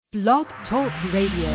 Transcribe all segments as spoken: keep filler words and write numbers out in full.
Blog Talk Radio.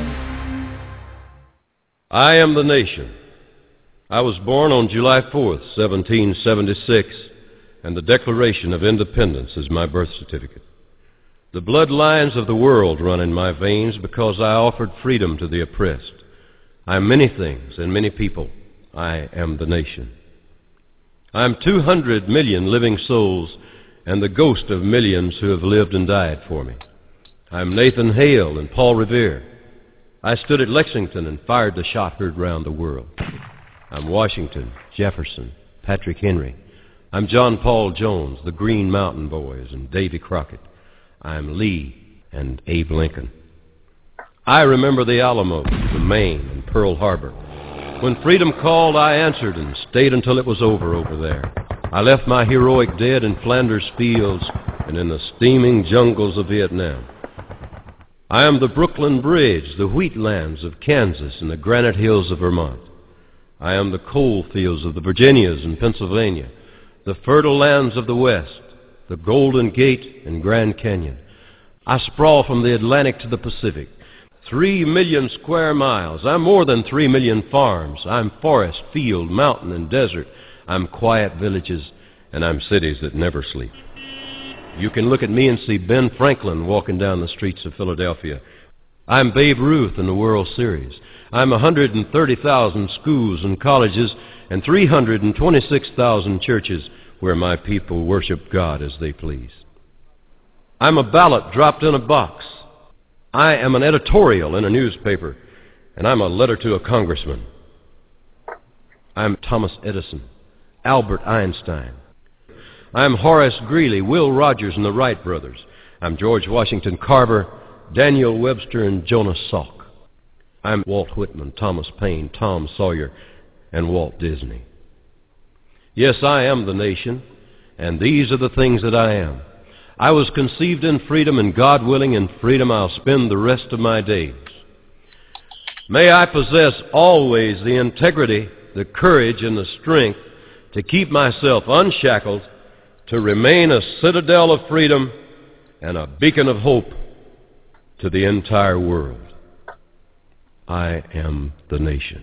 I am the nation. I was born on July fourth, seventeen seventy-six, and the Declaration of Independence is my birth certificate. The bloodlines of the world run in my veins because I offered freedom to the oppressed. I am many things and many people. I am the nation. I am two hundred million living souls and the ghost of millions who have lived and died for me. I'm Nathan Hale and Paul Revere. I stood at Lexington and fired the shot heard round the world. I'm Washington, Jefferson, Patrick Henry. I'm John Paul Jones, the Green Mountain Boys, and Davy Crockett. I'm Lee and Abe Lincoln. I remember the Alamo, the Maine, and Pearl Harbor. When freedom called, I answered and stayed until it was over over there. I left my heroic dead in Flanders fields and in the steaming jungles of Vietnam. I am the Brooklyn Bridge, the wheatlands of Kansas, and the granite hills of Vermont. I am the coal fields of the Virginias and Pennsylvania, the fertile lands of the West, the Golden Gate and Grand Canyon. I sprawl from the Atlantic to the Pacific, three million square miles. I'm more than three million farms. I'm forest, field, mountain, and desert. I'm quiet villages, and I'm cities that never sleep. You can look at me and see Ben Franklin walking down the streets of Philadelphia. I'm Babe Ruth in the World Series. I'm one hundred thirty thousand schools and colleges and three hundred twenty-six thousand churches where my people worship God as they please. I'm a ballot dropped in a box. I am an editorial in a newspaper, and I'm a letter to a congressman. I'm Thomas Edison, Albert Einstein. I'm Horace Greeley, Will Rogers, and the Wright brothers. I'm George Washington Carver, Daniel Webster, and Jonas Salk. I'm Walt Whitman, Thomas Paine, Tom Sawyer, and Walt Disney. Yes, I am the nation, and these are the things that I am. I was conceived in freedom, and God willing, in freedom I'll spend the rest of my days. May I possess always the integrity, the courage, and the strength to keep myself unshackled, to remain a citadel of freedom and a beacon of hope to the entire world. I am the nation.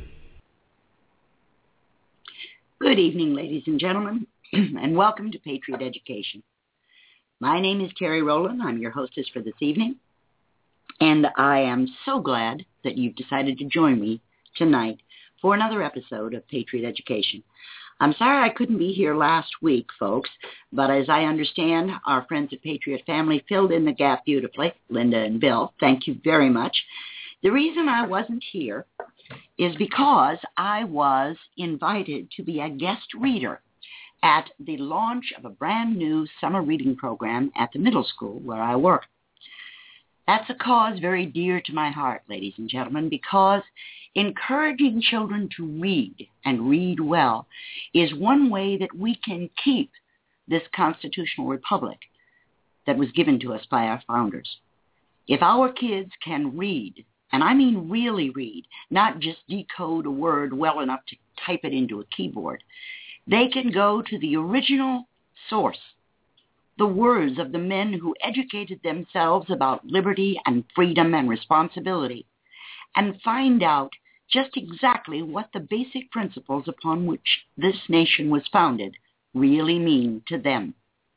Good evening, ladies and gentlemen, and welcome to Patriot Education. My name is Carrie Rowland. I'm your hostess for this evening, and I am so glad that you've decided to join me tonight for another episode of Patriot Education. I'm sorry I couldn't be here last week, folks, but as I understand, our friends at Patriot Family filled in the gap beautifully. Linda and Bill, thank you very much. The reason I wasn't here is because I was invited to be a guest reader at the launch of a brand new summer reading program at the middle school where I work. That's a cause very dear to my heart, ladies and gentlemen, because encouraging children to read and read well is one way that we can keep this constitutional republic that was given to us by our founders. If our kids can read, and I mean really read, not just decode a word well enough to type it into a keyboard, they can go to the original source, the words of the men who educated themselves about liberty and freedom and responsibility, and find out just exactly what the basic principles upon which this nation was founded really mean to them.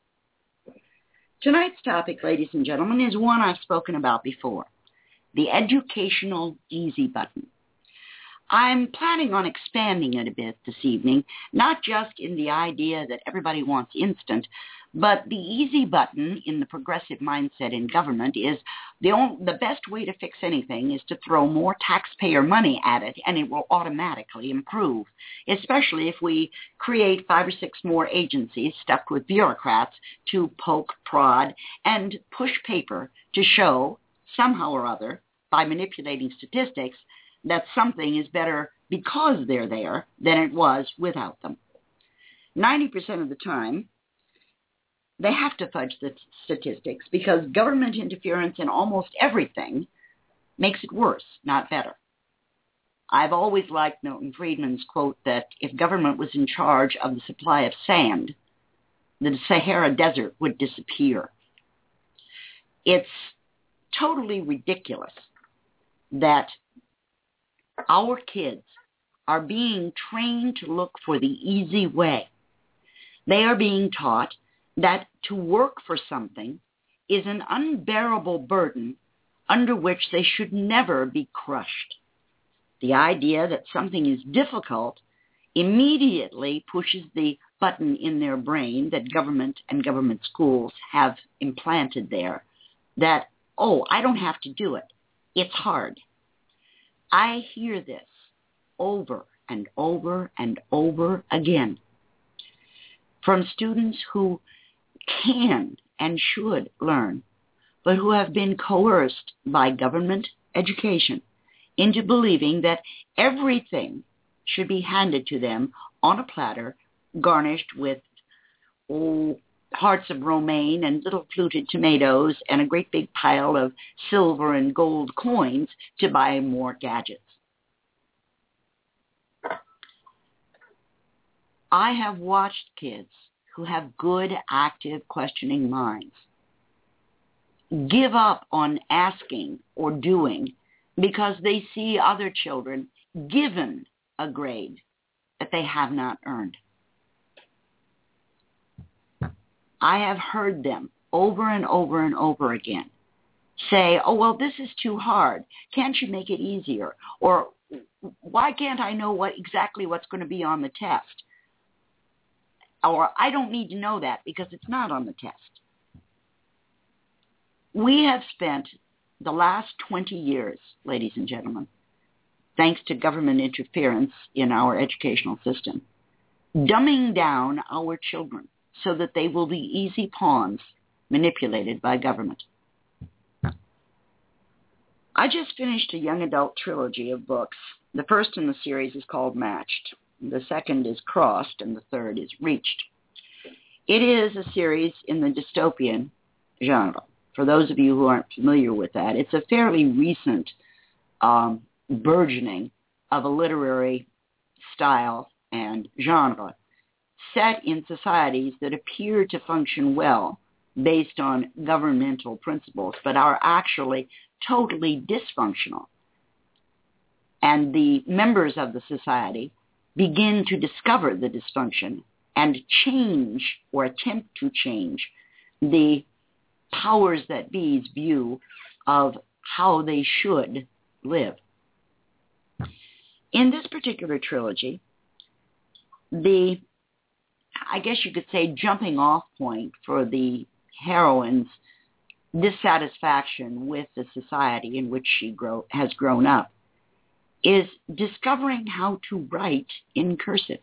Tonight's topic, ladies and gentlemen, is one I've spoken about before, the educational easy button. I'm planning on expanding it a bit this evening, not just in the idea that everybody wants instant, but the easy button in the progressive mindset in government is the only, the best way to fix anything is to throw more taxpayer money at it, and it will automatically improve, especially if we create five or six more agencies stuffed with bureaucrats to poke, prod, and push paper to show, somehow or other, by manipulating statistics, that something is better because they're there than it was without them. ninety percent of the time, they have to fudge the statistics because government interference in almost everything makes it worse, not better. I've always liked Milton Friedman's quote that if government was in charge of the supply of sand, the Sahara Desert would disappear. It's totally ridiculous that our kids are being trained to look for the easy way. They are being taught that to work for something is an unbearable burden under which they should never be crushed. The idea that something is difficult immediately pushes the button in their brain that government and government schools have implanted there, that, oh, I don't have to do it. It's hard. I hear this over and over and over again from students who can and should learn, but who have been coerced by government education into believing that everything should be handed to them on a platter, garnished with oh, hearts of romaine and little fluted tomatoes and a great big pile of silver and gold coins to buy more gadgets. I have watched kids who have good, active, questioning minds give up on asking or doing because they see other children given a grade that they have not earned. I have heard them over and over and over again say, oh, well, this is too hard. Can't you make it easier? Or why can't I know what exactly what's going to be on the test? Or I don't need to know that because it's not on the test. We have spent the last twenty years, ladies and gentlemen, thanks to government interference in our educational system, dumbing down our children so that they will be easy pawns manipulated by government. I just finished a young adult trilogy of books. The first in the series is called Matched. The second is Crossed, and the third is Reached. It is a series in the dystopian genre. For those of you who aren't familiar with that, it's a fairly recent um, burgeoning of a literary style and genre set in societies that appear to function well based on governmental principles, but are actually totally dysfunctional. And the members of the society begin to discover the dysfunction and change or attempt to change the powers that be's view of how they should live. In this particular trilogy, the, I guess you could say, jumping off point for the heroine's dissatisfaction with the society in which she grow, has grown up is discovering how to write in cursive.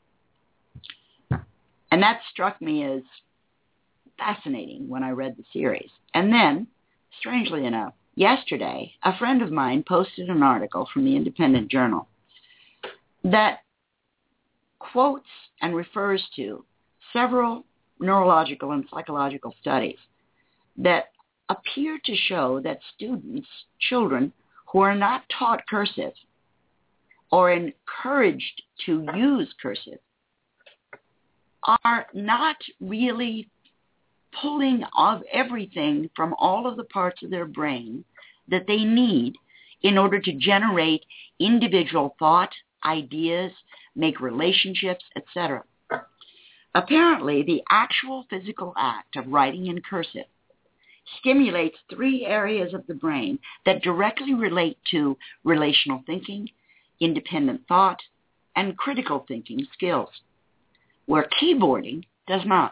And that struck me as fascinating when I read the series. And then, strangely enough, yesterday, a friend of mine posted an article from the Independent Journal that quotes and refers to several neurological and psychological studies that appear to show that students, children, who are not taught cursive or encouraged to use cursive are not really pulling of everything from all of the parts of their brain that they need in order to generate individual thought, ideas, make relationships, et cetera. Apparently, the actual physical act of writing in cursive stimulates three areas of the brain that directly relate to relational thinking, independent thought, and critical thinking skills, where keyboarding does not.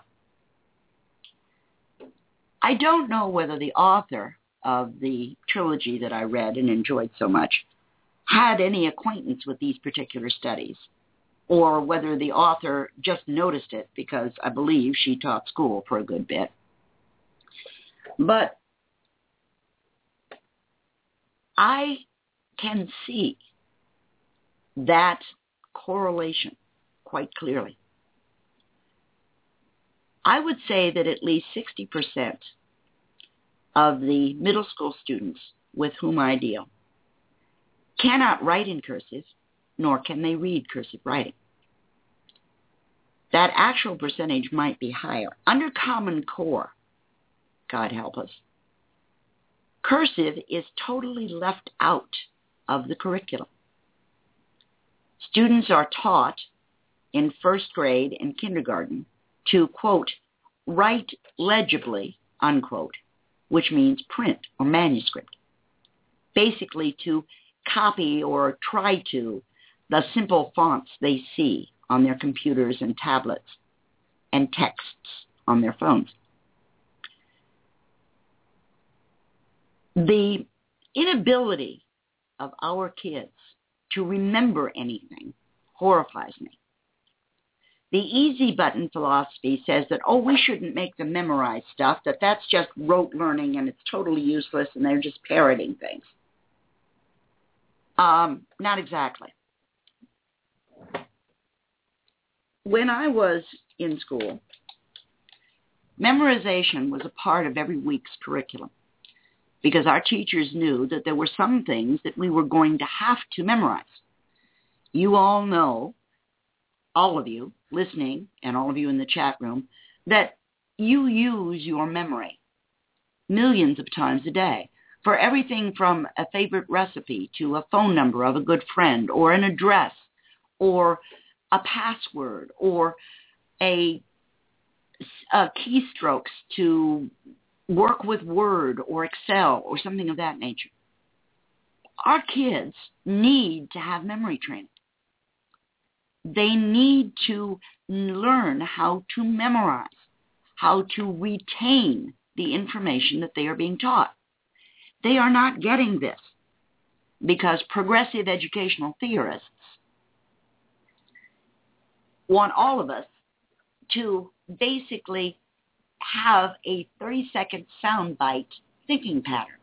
I don't know whether the author of the trilogy that I read and enjoyed so much had any acquaintance with these particular studies, or whether the author just noticed it because I believe she taught school for a good bit. But I can see that correlation quite clearly. I would say that at least sixty percent of the middle school students with whom I deal cannot write in cursive, nor can they read cursive writing. That actual percentage might be higher. Under Common Core, God help us, Cursive is totally left out of the curriculum. Students are taught in first grade and kindergarten to, quote, write legibly, unquote, which means print or manuscript. Basically to copy or try to the simple fonts they see on their computers and tablets and texts on their phones. The inability of our kids to remember anything horrifies me. The easy button philosophy says that, oh, we shouldn't make them memorize stuff, that that's just rote learning and it's totally useless and they're just parroting things. Um, not exactly. When I was in school, memorization was a part of every week's curriculum because our teachers knew that there were some things that we were going to have to memorize. You all know, all of you listening and all of you in the chat room, that you use your memory millions of times a day for everything from a favorite recipe to a phone number of a good friend or an address or a password or a, a keystrokes to work with Word or Excel or something of that nature. Our kids need to have memory training. They need to learn how to memorize, how to retain the information that they are being taught. They are not getting this because progressive educational theorists want all of us to basically have a thirty-second soundbite thinking pattern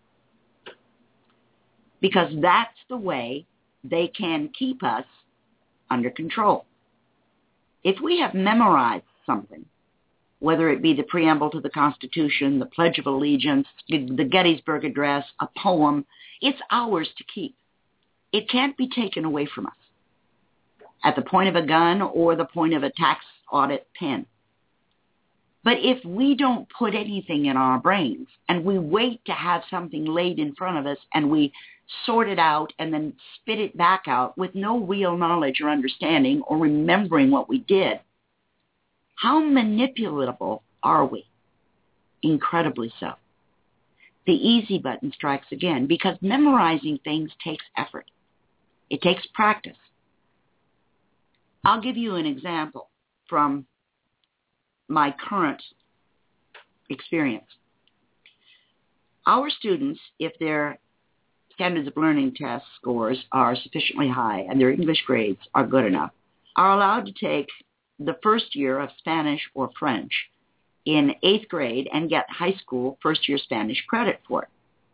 because that's the way they can keep us under control. If we have memorized something, whether it be the preamble to the Constitution, the Pledge of Allegiance, the Gettysburg Address, a poem, it's ours to keep. It can't be taken away from us at the point of a gun or the point of a tax audit pen. But if we don't put anything in our brains and we wait to have something laid in front of us and we sort it out and then spit it back out with no real knowledge or understanding or remembering what we did, how manipulatable are we? Incredibly so. The easy button strikes again because memorizing things takes effort. It takes practice. I'll give you an example from my current experience. Our students, if their standards of learning test scores are sufficiently high and their English grades are good enough, are allowed to take the first year of Spanish or French in eighth grade and get high school first year Spanish credit for it.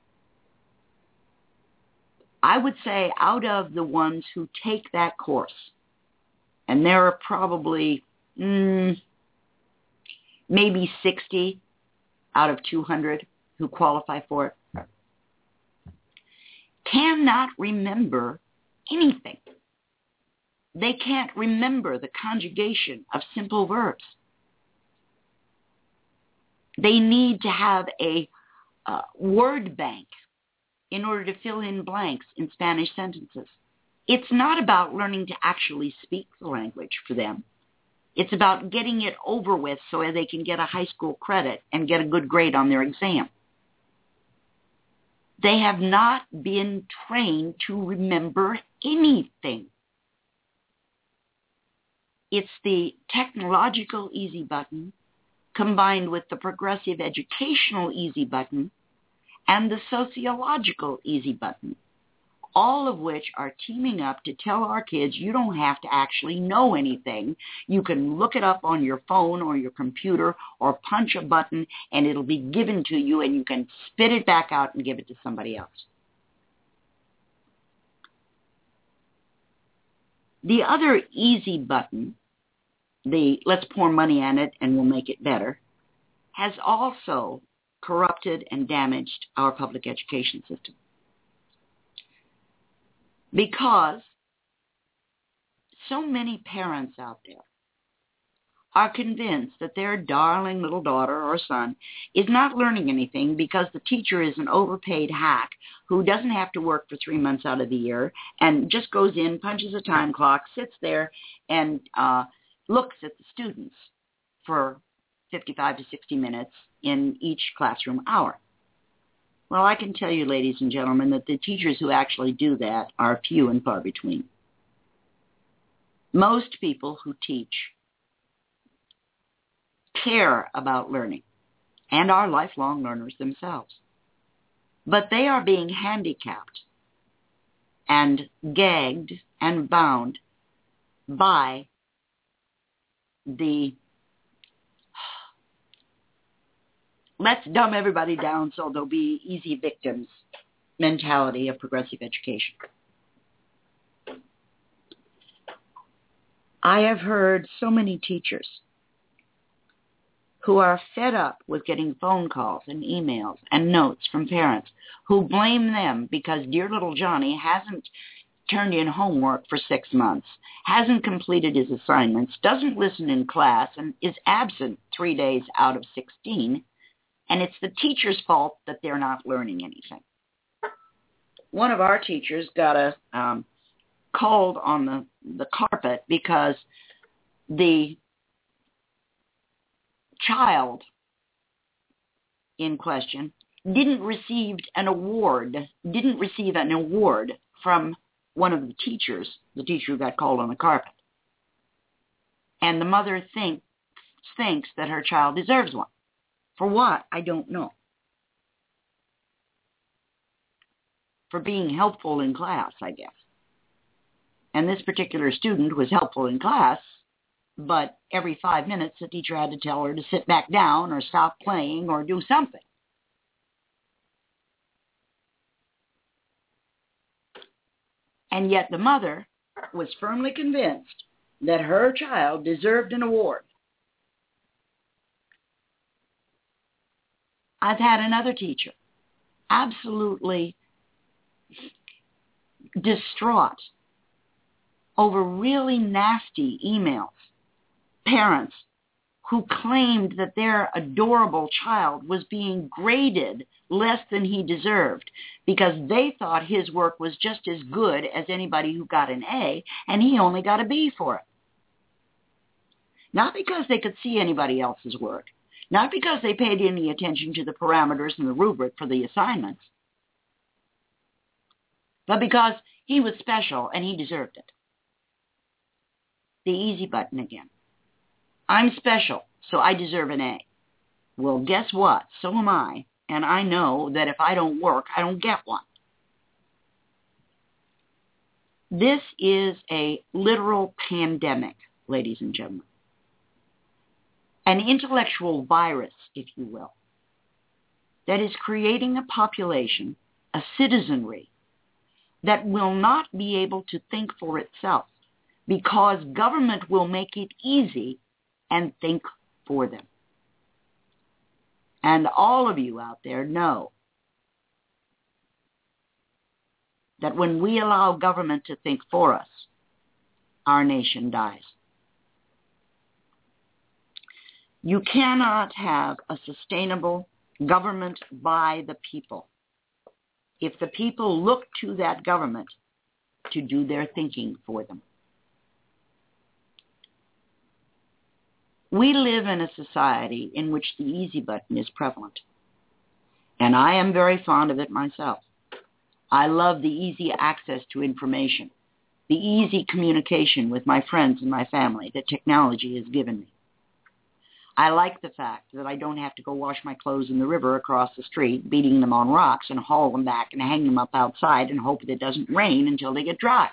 I would say out of the ones who take that course, and there are probably mm, maybe sixty out of two hundred who qualify for it, cannot remember anything. They can't remember the conjugation of simple verbs. They need to have a uh, word bank in order to fill in blanks in Spanish sentences. It's not about learning to actually speak the language for them. It's about getting it over with so they can get a high school credit and get a good grade on their exam. They have not been trained to remember anything. It's the technological easy button combined with the progressive educational easy button and the sociological easy button, all of which are teaming up to tell our kids you don't have to actually know anything. You can look it up on your phone or your computer or punch a button and it'll be given to you and you can spit it back out and give it to somebody else. The other easy button, the let's pour money on it and we'll make it better, has also corrupted and damaged our public education system. Because so many parents out there are convinced that their darling little daughter or son is not learning anything because the teacher is an overpaid hack who doesn't have to work for three months out of the year and just goes in, punches a time clock, sits there, and uh, looks at the students for fifty-five to sixty minutes in each classroom hour. Well, I can tell you, ladies and gentlemen, that the teachers who actually do that are few and far between. Most people who teach care about learning and are lifelong learners themselves. But they are being handicapped and gagged and bound by the let's dumb everybody down so they'll be easy victims mentality of progressive education. I have heard so many teachers who are fed up with getting phone calls and emails and notes from parents who blame them because dear little Johnny hasn't turned in homework for six months, hasn't completed his assignments, doesn't listen in class, and is absent three days out of sixteen, and it's the teacher's fault that they're not learning anything. One of our teachers got a um, called on the, the carpet because the child in question didn't receive an award, didn't receive an award from one of the teachers, the teacher who got called on the carpet. And the mother think, thinks that her child deserves one. For what? I don't know. For being helpful in class, I guess. And this particular student was helpful in class, but every five minutes the teacher had to tell her to sit back down or stop playing or do something. And yet the mother was firmly convinced that her child deserved an award. I've had another teacher absolutely distraught over really nasty emails. Parents who claimed that their adorable child was being graded less than he deserved because they thought his work was just as good as anybody who got an A, and he only got a B for it. Not because they could see anybody else's work, not because they paid any attention to the parameters and the rubric for the assignments, but because he was special and he deserved it. The easy button again. I'm special, so I deserve an A. Well, guess what? So am I, and I know that if I don't work, I don't get one. This is a literal pandemic, ladies and gentlemen. An intellectual virus, if you will, that is creating a population, a citizenry, that will not be able to think for itself because government will make it easy and think for them. And all of you out there know that when we allow government to think for us, our nation dies. You cannot have a sustainable government by the people if the people look to that government to do their thinking for them. We live in a society in which the easy button is prevalent, and I am very fond of it myself. I love the easy access to information, the easy communication with my friends and my family that technology has given me. I like the fact that I don't have to go wash my clothes in the river across the street, beating them on rocks and haul them back and hang them up outside and hope that it doesn't rain until they get dry.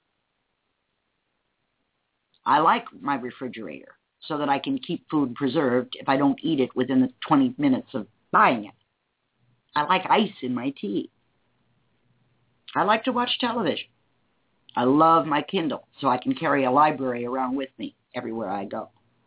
I like my refrigerator so that I can keep food preserved if I don't eat it within the twenty minutes of buying it. I like ice in my tea. I like to watch television. I love my Kindle so I can carry a library around with me everywhere I go.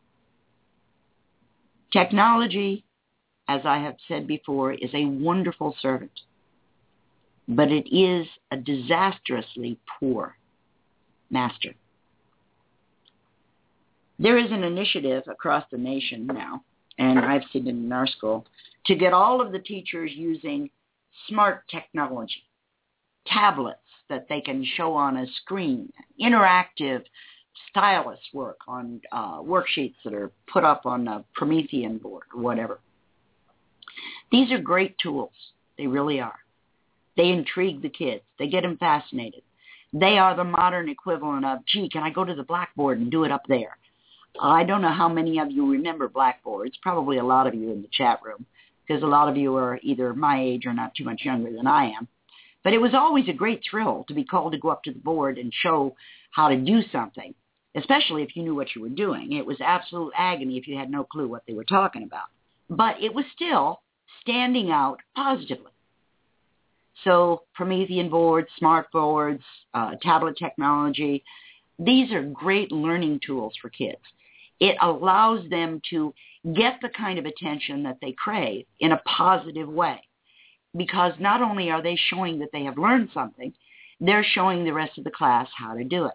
Technology, as I have said before, is a wonderful servant, but it is a disastrously poor master. There is an initiative across the nation now, and I've seen it in our school, to get all of the teachers using smart technology, tablets that they can show on a screen, interactive stylus work on uh, worksheets that are put up on a Promethean board or whatever. These are great tools. They really are. They intrigue the kids. They get them fascinated. They are the modern equivalent of, gee, can I go to the blackboard and do it up there? I don't know how many of you remember blackboards, probably a lot of you in the chat room, because a lot of you are either my age or not too much younger than I am. But it was always a great thrill to be called to go up to the board and show how to do something, especially if you knew what you were doing. It was absolute agony if you had no clue what they were talking about. But it was still standing out positively. So Promethean boards, smart boards, uh, tablet technology, these are great learning tools for kids. It allows them to get the kind of attention that they crave in a positive way, because not only are they showing that they have learned something, they're showing the rest of the class how to do it.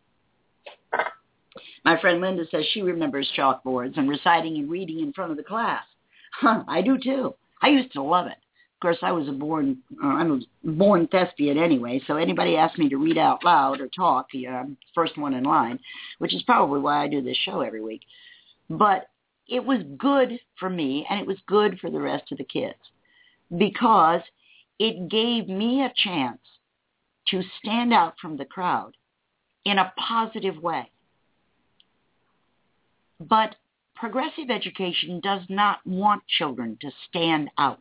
My friend Linda says she remembers chalkboards and reciting and reading in front of the class. Huh, I do too. I used to love it. Of course, I was a born, uh, I was born thespian anyway, so anybody asked me to read out loud or talk, yeah, I'm the first one in line, which is probably why I do this show every week. But it was good for me, and it was good for the rest of the kids, because it gave me a chance to stand out from the crowd in a positive way. But progressive education does not want children to stand out.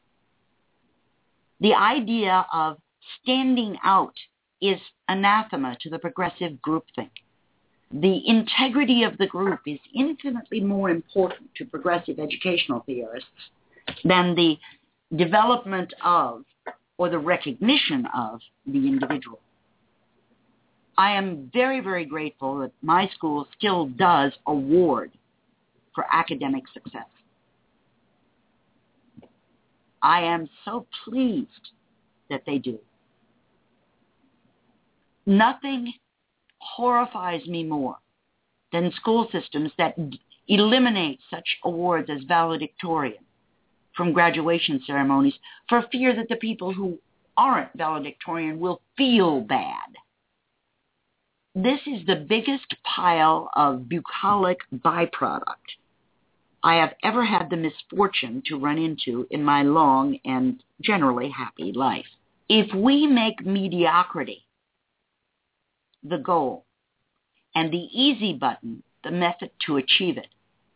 The idea of standing out is anathema to the progressive groupthink. The integrity of the group is infinitely more important to progressive educational theorists than the development of or the recognition of the individual. I am very, very grateful that my school still does award for academic success. I am so pleased that they do. Nothing horrifies me more than school systems that eliminate such awards as valedictorian from graduation ceremonies for fear that the people who aren't valedictorian will feel bad. This is the biggest pile of bucolic byproduct I have ever had the misfortune to run into in my long and generally happy life. If we make mediocrity the goal and the easy button the method to achieve it,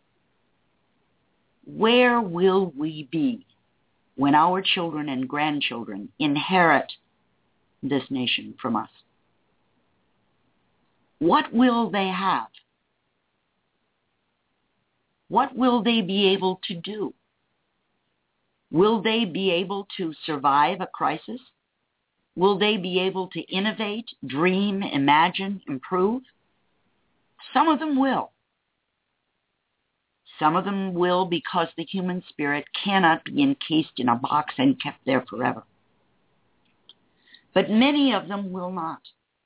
where will we be when our children and grandchildren inherit this nation from us? What will they have? What will they be able to do? Will they be able to survive a crisis? Will they be able to innovate, dream, imagine, improve? Some of them will. Some of them will because the human spirit cannot be encased in a box and kept there forever. But many of them will not.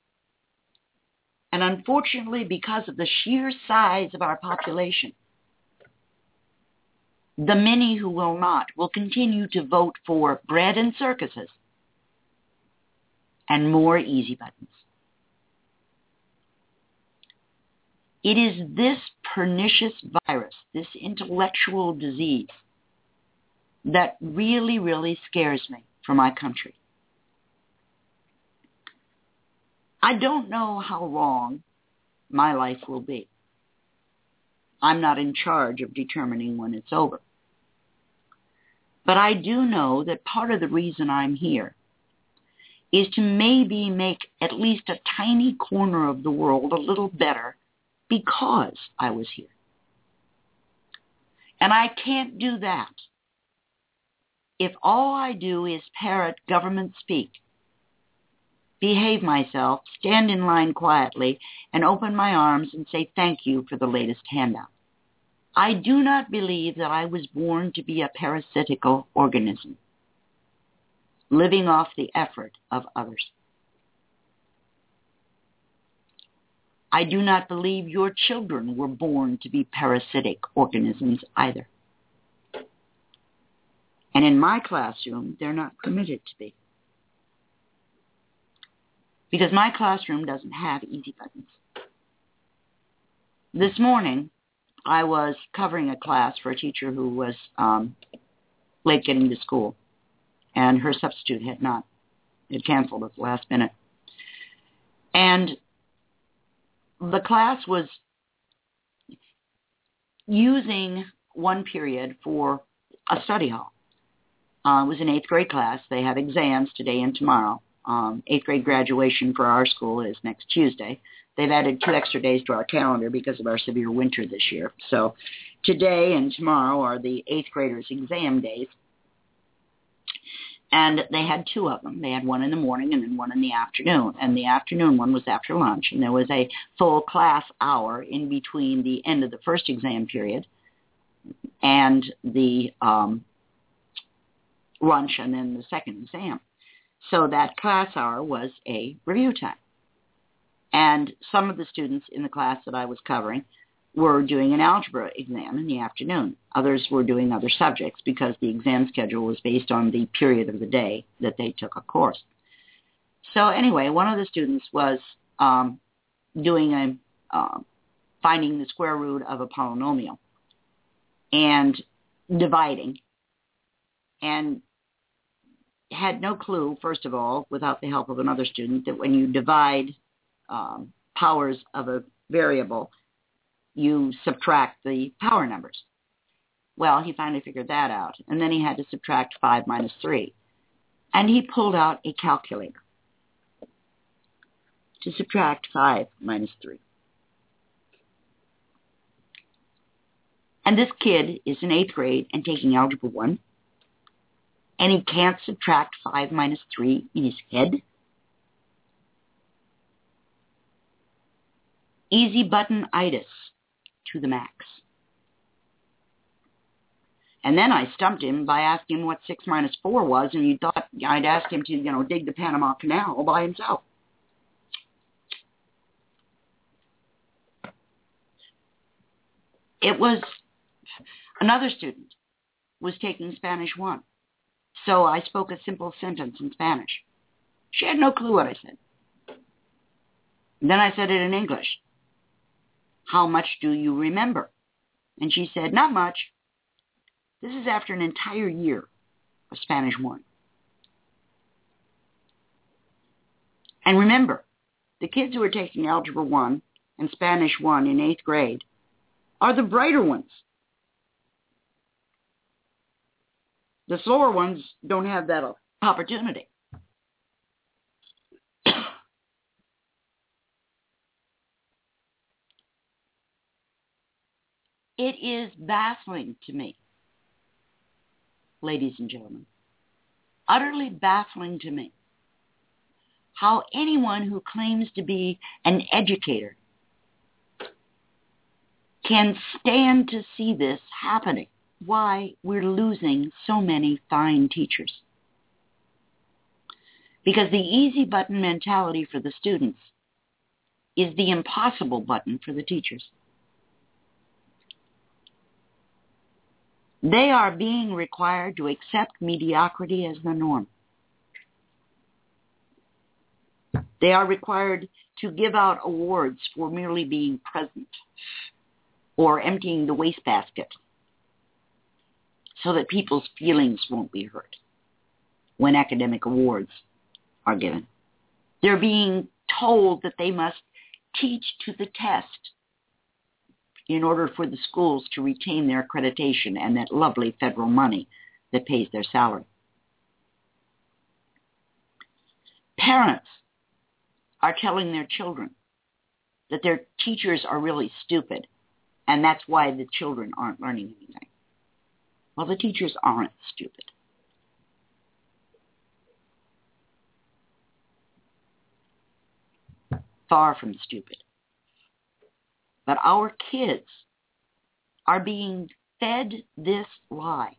And unfortunately, because of the sheer size of our population, the many who will not will continue to vote for bread and circuses and more easy buttons. It is this pernicious virus, this intellectual disease, that really, really scares me for my country. I don't know how long my life will be. I'm not in charge of determining when it's over. But I do know that part of the reason I'm here is to maybe make at least a tiny corner of the world a little better because I was here. And I can't do that if all I do is parrot government speak, behave myself, stand in line quietly, and open my arms and say thank you for the latest handout. I do not believe that I was born to be a parasitical organism, living off the effort of others. I do not believe your children were born to be parasitic organisms either. And in my classroom, they're not permitted to be. Because my classroom doesn't have easy buttons. This morning, I was covering a class for a teacher who was um, late getting to school, and her substitute had not, had canceled at the last minute. And the class was using one period for a study hall. Uh, it was an eighth grade class. They have exams today and tomorrow. Um, eighth grade graduation for our school is next Tuesday. They've added two extra days to our calendar because of our severe winter this year. So today and tomorrow are the eighth graders' exam days. And they had two of them. They had one in the morning and then one in the afternoon. And the afternoon one was after lunch. And there was a full class hour in between the end of the first exam period and the um, lunch and then the second exam. So that class hour was a review time. And some of the students in the class that I was covering were doing an algebra exam in the afternoon. Others were doing other subjects because the exam schedule was based on the period of the day that they took a course. So anyway, one of the students was um, doing a uh, finding the square root of a polynomial and dividing, and had no clue, first of all, without the help of another student, that when you divide um, powers of a variable, you subtract the power numbers. Well, he finally figured that out. And then he had to subtract five minus three. And he pulled out a calculator to subtract five minus three. And this kid is in eighth grade and taking Algebra one. And he can't subtract five minus three in his head. Easy button-itis to the max. And then I stumped him by asking him what six minus four was, and you thought I'd ask him to, you know, dig the Panama Canal all by himself. It was another student was taking Spanish one. So I spoke a simple sentence in Spanish. She had no clue what I said. And then I said it in English. How much do you remember? And she said, not much. This is after an entire year of Spanish one. And remember, the kids who are taking Algebra one and Spanish one in eighth grade are the brighter ones. The slower ones don't have that opportunity. It is baffling to me, ladies and gentlemen, utterly baffling to me, how anyone who claims to be an educator can stand to see this happening. Why we're losing so many fine teachers. Because the easy button mentality for the students is the impossible button for the teachers. They are being required to accept mediocrity as the norm. They are required to give out awards for merely being present or emptying the wastebasket so that people's feelings won't be hurt when academic awards are given. They're being told that they must teach to the test in order for the schools to retain their accreditation and that lovely federal money that pays their salary. Parents are telling their children that their teachers are really stupid, and that's why the children aren't learning anything. Well, the teachers aren't stupid. Far from stupid. But our kids are being fed this lie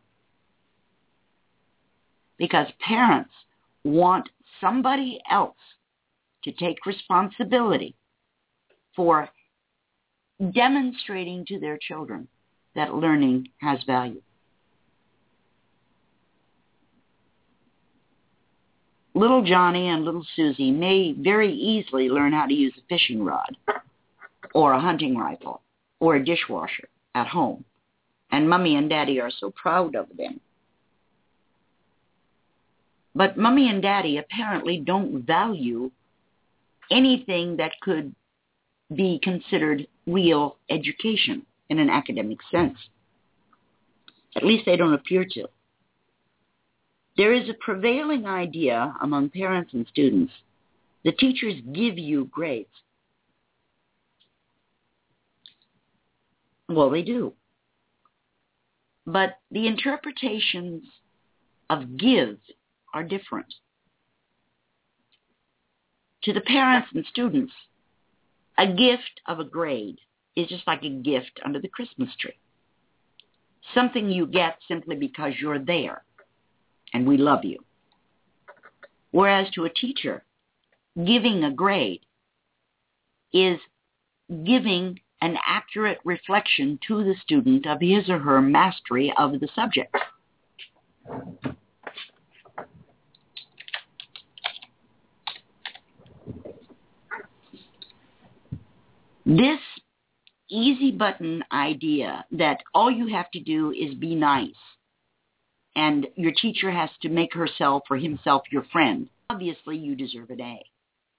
because parents want somebody else to take responsibility for demonstrating to their children that learning has value. Little Johnny and little Susie may very easily learn how to use a fishing rod or a hunting rifle or a dishwasher at home, and Mommy and Daddy are so proud of them. But Mommy and Daddy apparently don't value anything that could be considered real education in an academic sense. At least they don't appear to. There is a prevailing idea among parents and students that teachers give you grades. Well, they do. But the interpretations of give are different. To the parents and students, a gift of a grade is just like a gift under the Christmas tree. Something you get simply because you're there and we love you. Whereas to a teacher, giving a grade is giving an accurate reflection to the student of his or her mastery of the subject. This easy button idea that all you have to do is be nice and your teacher has to make herself or himself your friend, obviously you deserve an A.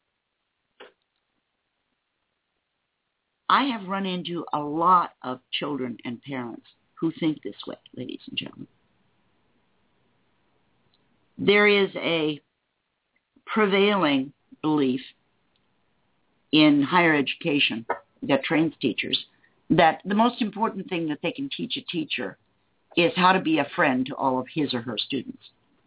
I have run into a lot of children and parents who think this way, ladies and gentlemen. There is a prevailing belief in higher education that trains teachers that the most important thing that they can teach a teacher is how to be a friend to all of his or her students.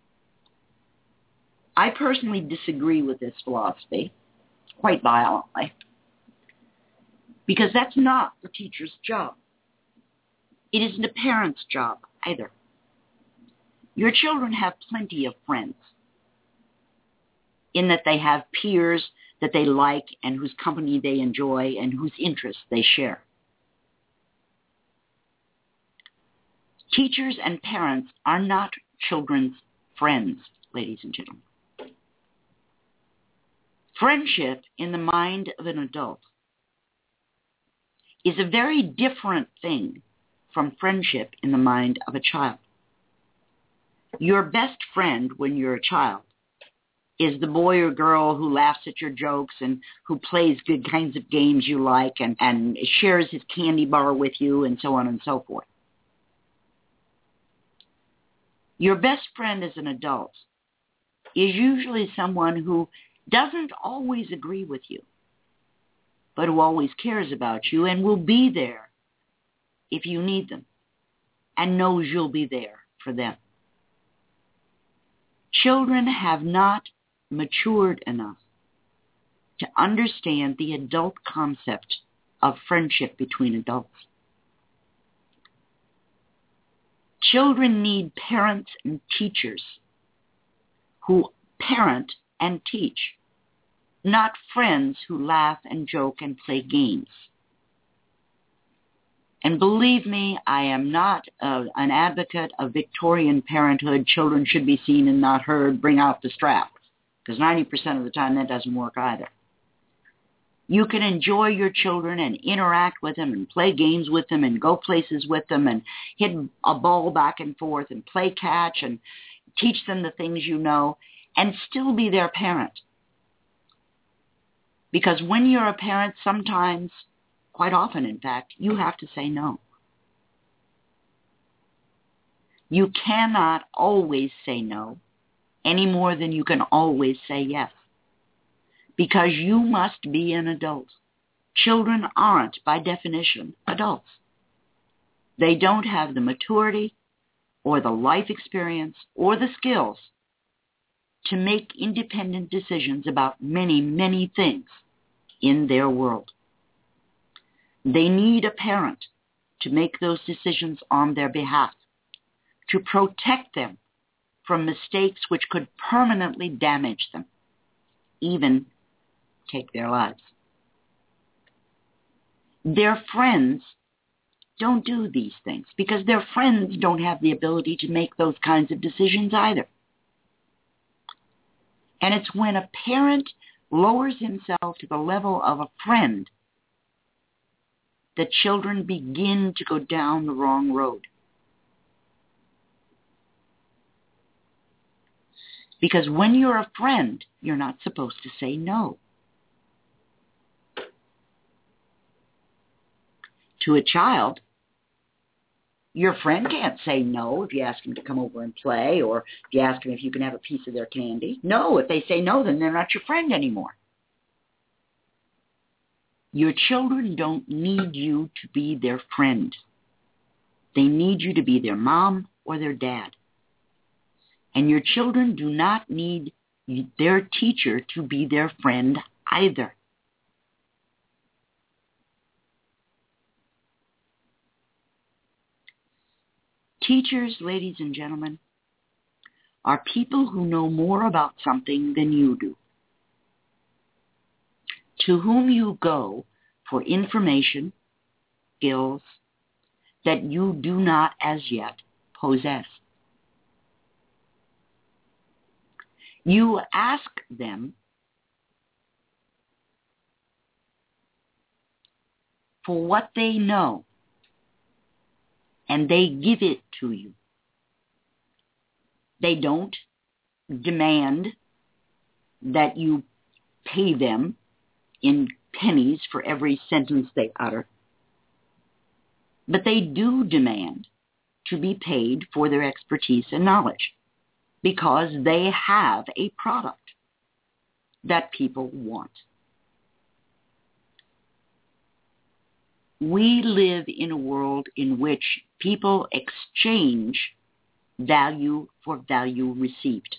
I personally disagree with this philosophy quite violently because that's not the teacher's job. It isn't a parent's job either. Your children have plenty of friends in that they have peers that they like and whose company they enjoy and whose interests they share. Teachers and parents are not children's friends, ladies and gentlemen. Friendship in the mind of an adult is a very different thing from friendship in the mind of a child. Your best friend when you're a child is the boy or girl who laughs at your jokes and who plays good kinds of games you like and, and shares his candy bar with you and so on and so forth. Your best friend as an adult is usually someone who doesn't always agree with you, but who always cares about you and will be there if you need them and knows you'll be there for them. Children have not matured enough to understand the adult concept of friendship between adults. Children need parents and teachers who parent and teach, not friends who laugh and joke and play games. And believe me, I am not uh, an advocate of Victorian parenthood. Children should be seen and not heard. Bring out the strap. Because ninety percent of the time that doesn't work either. You can enjoy your children and interact with them and play games with them and go places with them and hit a ball back and forth and play catch and teach them the things you know and still be their parent. Because when you're a parent, sometimes, quite often in fact, you have to say no. You cannot always say no any more than you can always say yes. Because you must be an adult. Children aren't, by definition, adults. They don't have the maturity or the life experience or the skills to make independent decisions about many, many things in their world. They need a parent to make those decisions on their behalf, to protect them from mistakes which could permanently damage them, even take their lives. Their friends don't do these things because their friends don't have the ability to make those kinds of decisions either. And it's when a parent lowers himself to the level of a friend that children begin to go down the wrong road. Because when you're a friend, you're not supposed to say no. To a child, your friend can't say no if you ask him to come over and play, or if you ask him if you can have a piece of their candy. No, if they say no, then they're not your friend anymore. Your children don't need you to be their friend. They need you to be their mom or their dad. And your children do not need their teacher to be their friend either. Teachers, ladies and gentlemen, are people who know more about something than you do, to whom you go for information, skills that you do not as yet possess. You ask them for what they know, and they give it to you. They don't demand that you pay them in pennies for every sentence they utter, but they do demand to be paid for their expertise and knowledge because they have a product that people want. We live in a world in which people exchange value for value received.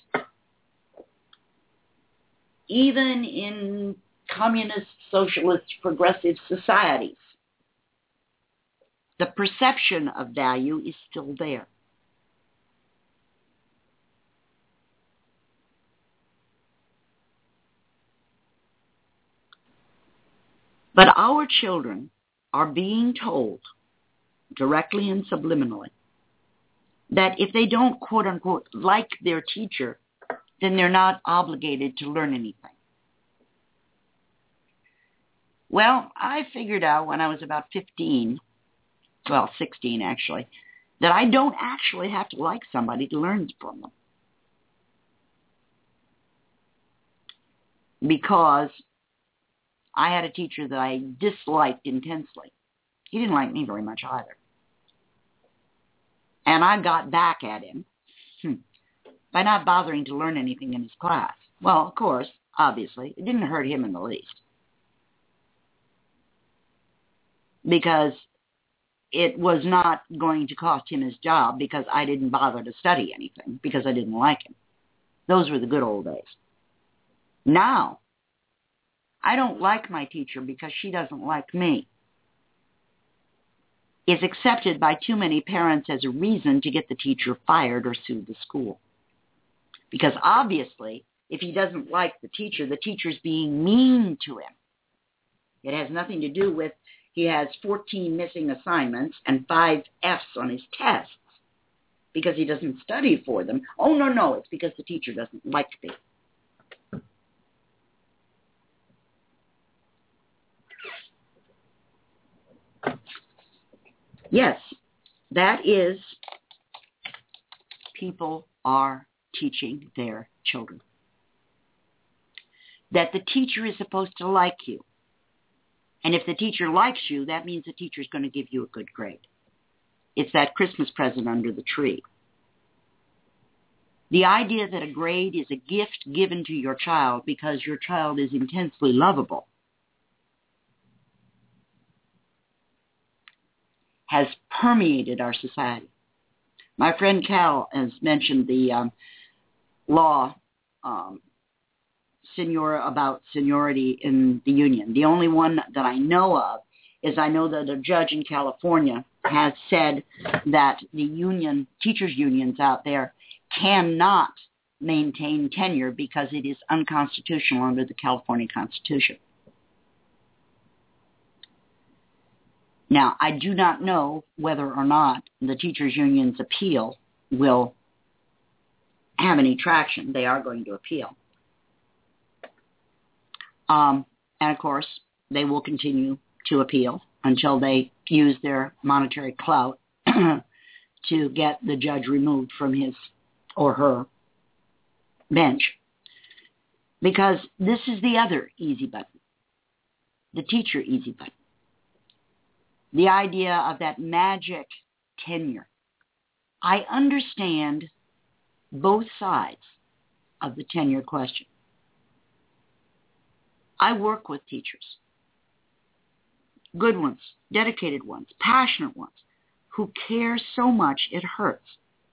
Even in communist, socialist, progressive societies, the perception of value is still there. But our children are being told, directly and subliminally, that if they don't, quote unquote, like their teacher, then they're not obligated to learn anything. Well, I figured out when I was about fifteen, well, sixteen actually, that I don't actually have to like somebody to learn from them. Because I had a teacher that I disliked intensely. He didn't like me very much either. And I got back at him hmm, by not bothering to learn anything in his class. Well, of course, obviously, it didn't hurt him in the least. Because it was not going to cost him his job because I didn't bother to study anything because I didn't like him. Those were the good old days. Now, I don't like my teacher because she doesn't like me. Is accepted by too many parents as a reason to get the teacher fired or sue the school. Because obviously, if he doesn't like the teacher, the teacher's being mean to him. It has nothing to do with he has fourteen missing assignments and five F's on his tests because he doesn't study for them. Oh, no, no, it's because the teacher doesn't like me. Yes, that is, people are teaching their children that the teacher is supposed to like you. And if the teacher likes you, that means the teacher is going to give you a good grade. It's that Christmas present under the tree. The idea that a grade is a gift given to your child because your child is intensely lovable has permeated our society. My friend Cal has mentioned the um, law um, senior about seniority in the union. The only one that I know of is I know that a judge in California has said that the union, teachers' unions out there cannot maintain tenure because it is unconstitutional under the California Constitution. Now, I do not know whether or not the teachers' union's appeal will have any traction. They are going to appeal. Um, and, of course, they will continue to appeal until they use their monetary clout to get the judge removed from his or her bench. Because this is the other easy button, the teacher easy button. The idea of that magic tenure. I understand both sides of the tenure question. I work with teachers, good ones, dedicated ones, passionate ones, who care so much it hurts,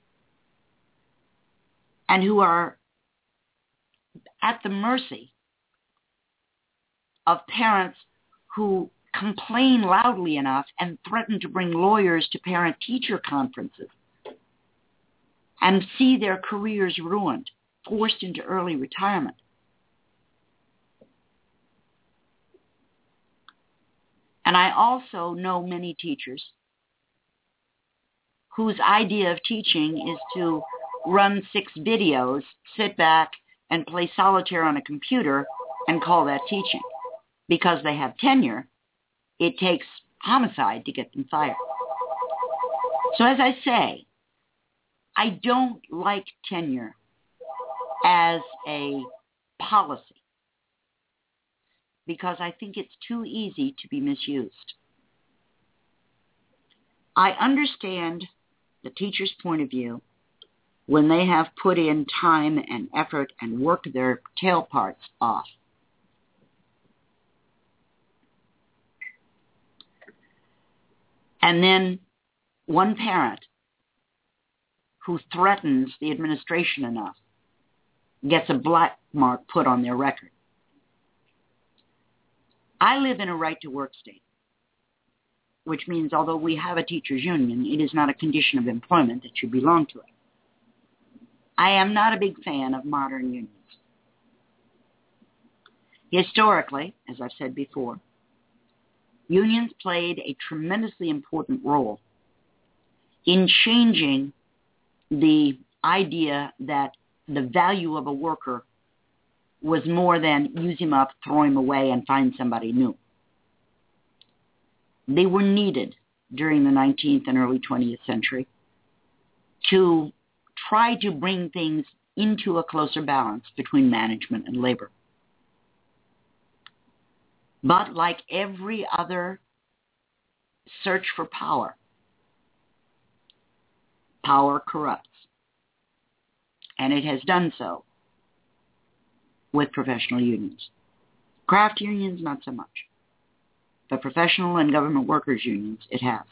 and who are at the mercy of parents who complain loudly enough and threaten to bring lawyers to parent-teacher conferences and see their careers ruined, forced into early retirement. And I also know many teachers whose idea of teaching is to run six videos, sit back, and play solitaire on a computer and call that teaching. Because they have tenure, it takes homicide to get them fired. So as I say, I don't like tenure as a policy because I think it's too easy to be misused. I understand the teacher's point of view when they have put in time and effort and worked their tail parts off. And then one parent who threatens the administration enough gets a black mark put on their record. I live in a right-to-work state, which means although we have a teachers' union, it is not a condition of employment that you belong to it. I am not a big fan of modern unions. Historically, as I've said before, unions played a tremendously important role in changing the idea that the value of a worker was more than use him up, throw him away, and find somebody new. They were needed during the nineteenth and early twentieth century to try to bring things into a closer balance between management and labor. But like every other search for power, power corrupts. And it has done so with professional unions. Craft unions, not so much. But professional and government workers' unions, it has.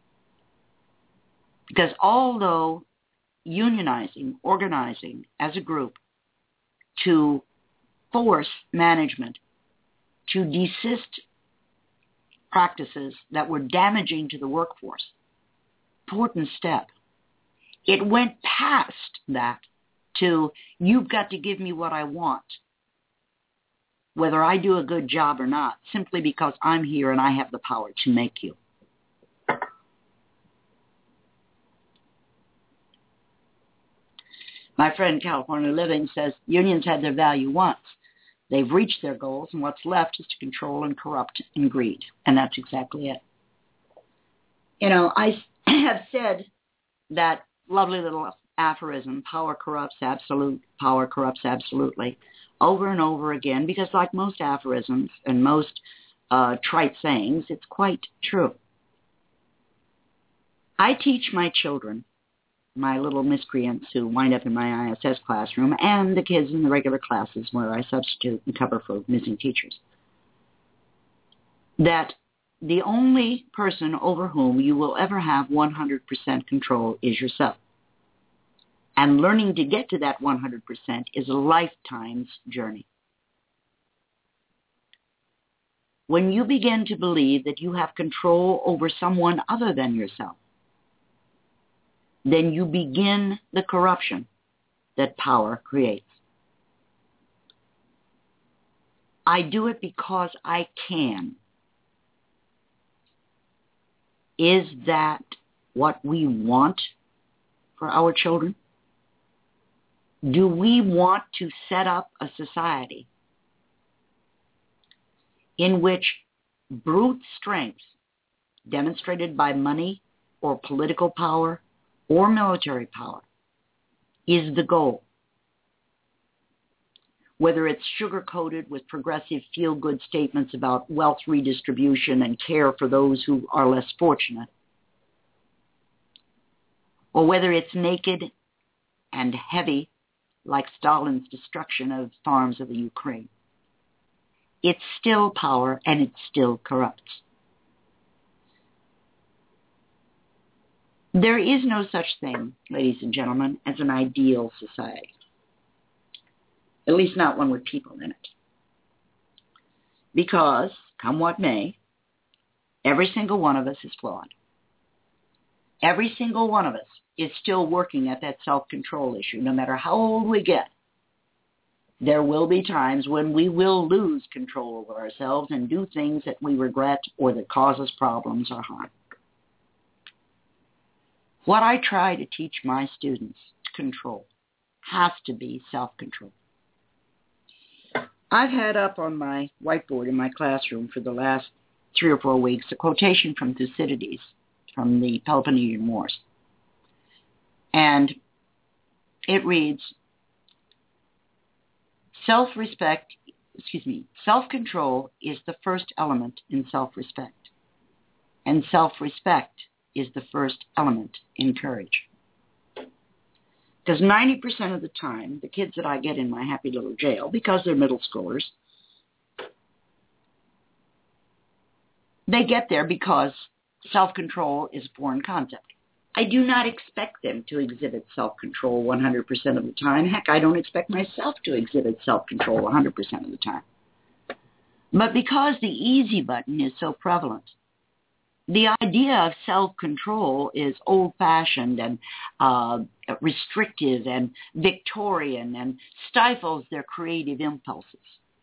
Because although unionizing, organizing as a group to force management to desist practices that were damaging to the workforce, important step. It went past that to, you've got to give me what I want, whether I do a good job or not, simply because I'm here and I have the power to make you. My friend California Living says unions had their value once. They've reached their goals, and what's left is to control and corrupt and greed. And that's exactly it. You know, I have said that lovely little aphorism, power corrupts absolute, power corrupts absolutely, over and over again, because like most aphorisms and most uh, trite sayings, it's quite true. I teach my children, my little miscreants who wind up in my I S S classroom, and the kids in the regular classes where I substitute and cover for missing teachers, that the only person over whom you will ever have one hundred percent control is yourself. And learning to get to that one hundred percent is a lifetime's journey. When you begin to believe that you have control over someone other than yourself, then you begin the corruption that power creates. I do it because I can. Is that what we want for our children? Do we want to set up a society in which brute strength, demonstrated by money or political power or military power, is the goal? Whether it's sugar-coated with progressive feel-good statements about wealth redistribution and care for those who are less fortunate, or whether it's naked and heavy like Stalin's destruction of farms of the Ukraine. It's still power, and it still corrupts. There is no such thing, ladies and gentlemen, as an ideal society. At least not one with people in it. Because, come what may, every single one of us is flawed. Every single one of us is still working at that self-control issue, no matter how old we get. There will be times when we will lose control over ourselves and do things that we regret or that cause us problems or harm. What I try to teach my students to control has to be self-control. I've had up on my whiteboard in my classroom for the last three or four weeks a quotation from Thucydides from the Peloponnesian Wars. And it reads, self-respect, excuse me, self-control is the first element in self-respect, and self-respect is the first element in courage. Because ninety percent of the time, the kids that I get in my happy little jail, because they're middle schoolers, they get there because self-control is a foreign concept. I do not expect them to exhibit self-control one hundred percent of the time. Heck, I don't expect myself to exhibit self-control one hundred percent of the time. But because the easy button is so prevalent, the idea of self-control is old-fashioned and uh, restrictive and Victorian and stifles their creative impulses,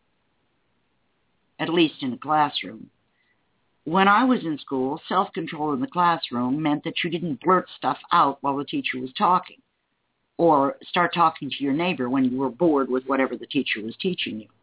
at least in the classroom. When I was in school, self-control in the classroom meant that you didn't blurt stuff out while the teacher was talking, or start talking to your neighbor when you were bored with whatever the teacher was teaching you.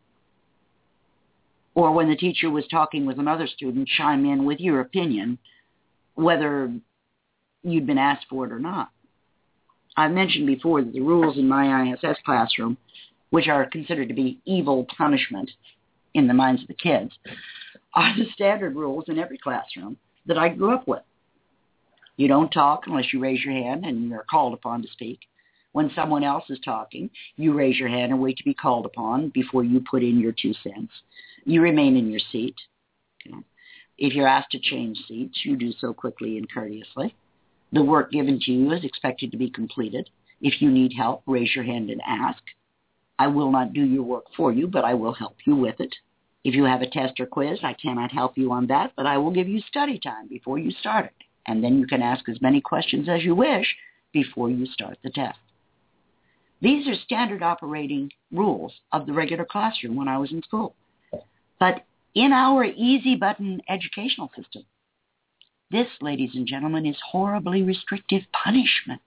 Or when the teacher was talking with another student, chime in with your opinion, whether you'd been asked for it or not. I've mentioned before that the rules in my I S S classroom, which are considered to be evil punishment in the minds of the kids, are the standard rules in every classroom that I grew up with. You don't talk unless you raise your hand and you're called upon to speak. When someone else is talking, you raise your hand and wait to be called upon before you put in your two cents. You remain in your seat. Okay. If you're asked to change seats, you do so quickly and courteously. The work given to you is expected to be completed. If you need help, raise your hand and ask. I will not do your work for you, but I will help you with it. If you have a test or quiz, I cannot help you on that, but I will give you study time before you start it. And then you can ask as many questions as you wish before you start the test. These are standard operating rules of the regular classroom when I was in school. But in our easy button educational system, this, ladies and gentlemen, is horribly restrictive punishment.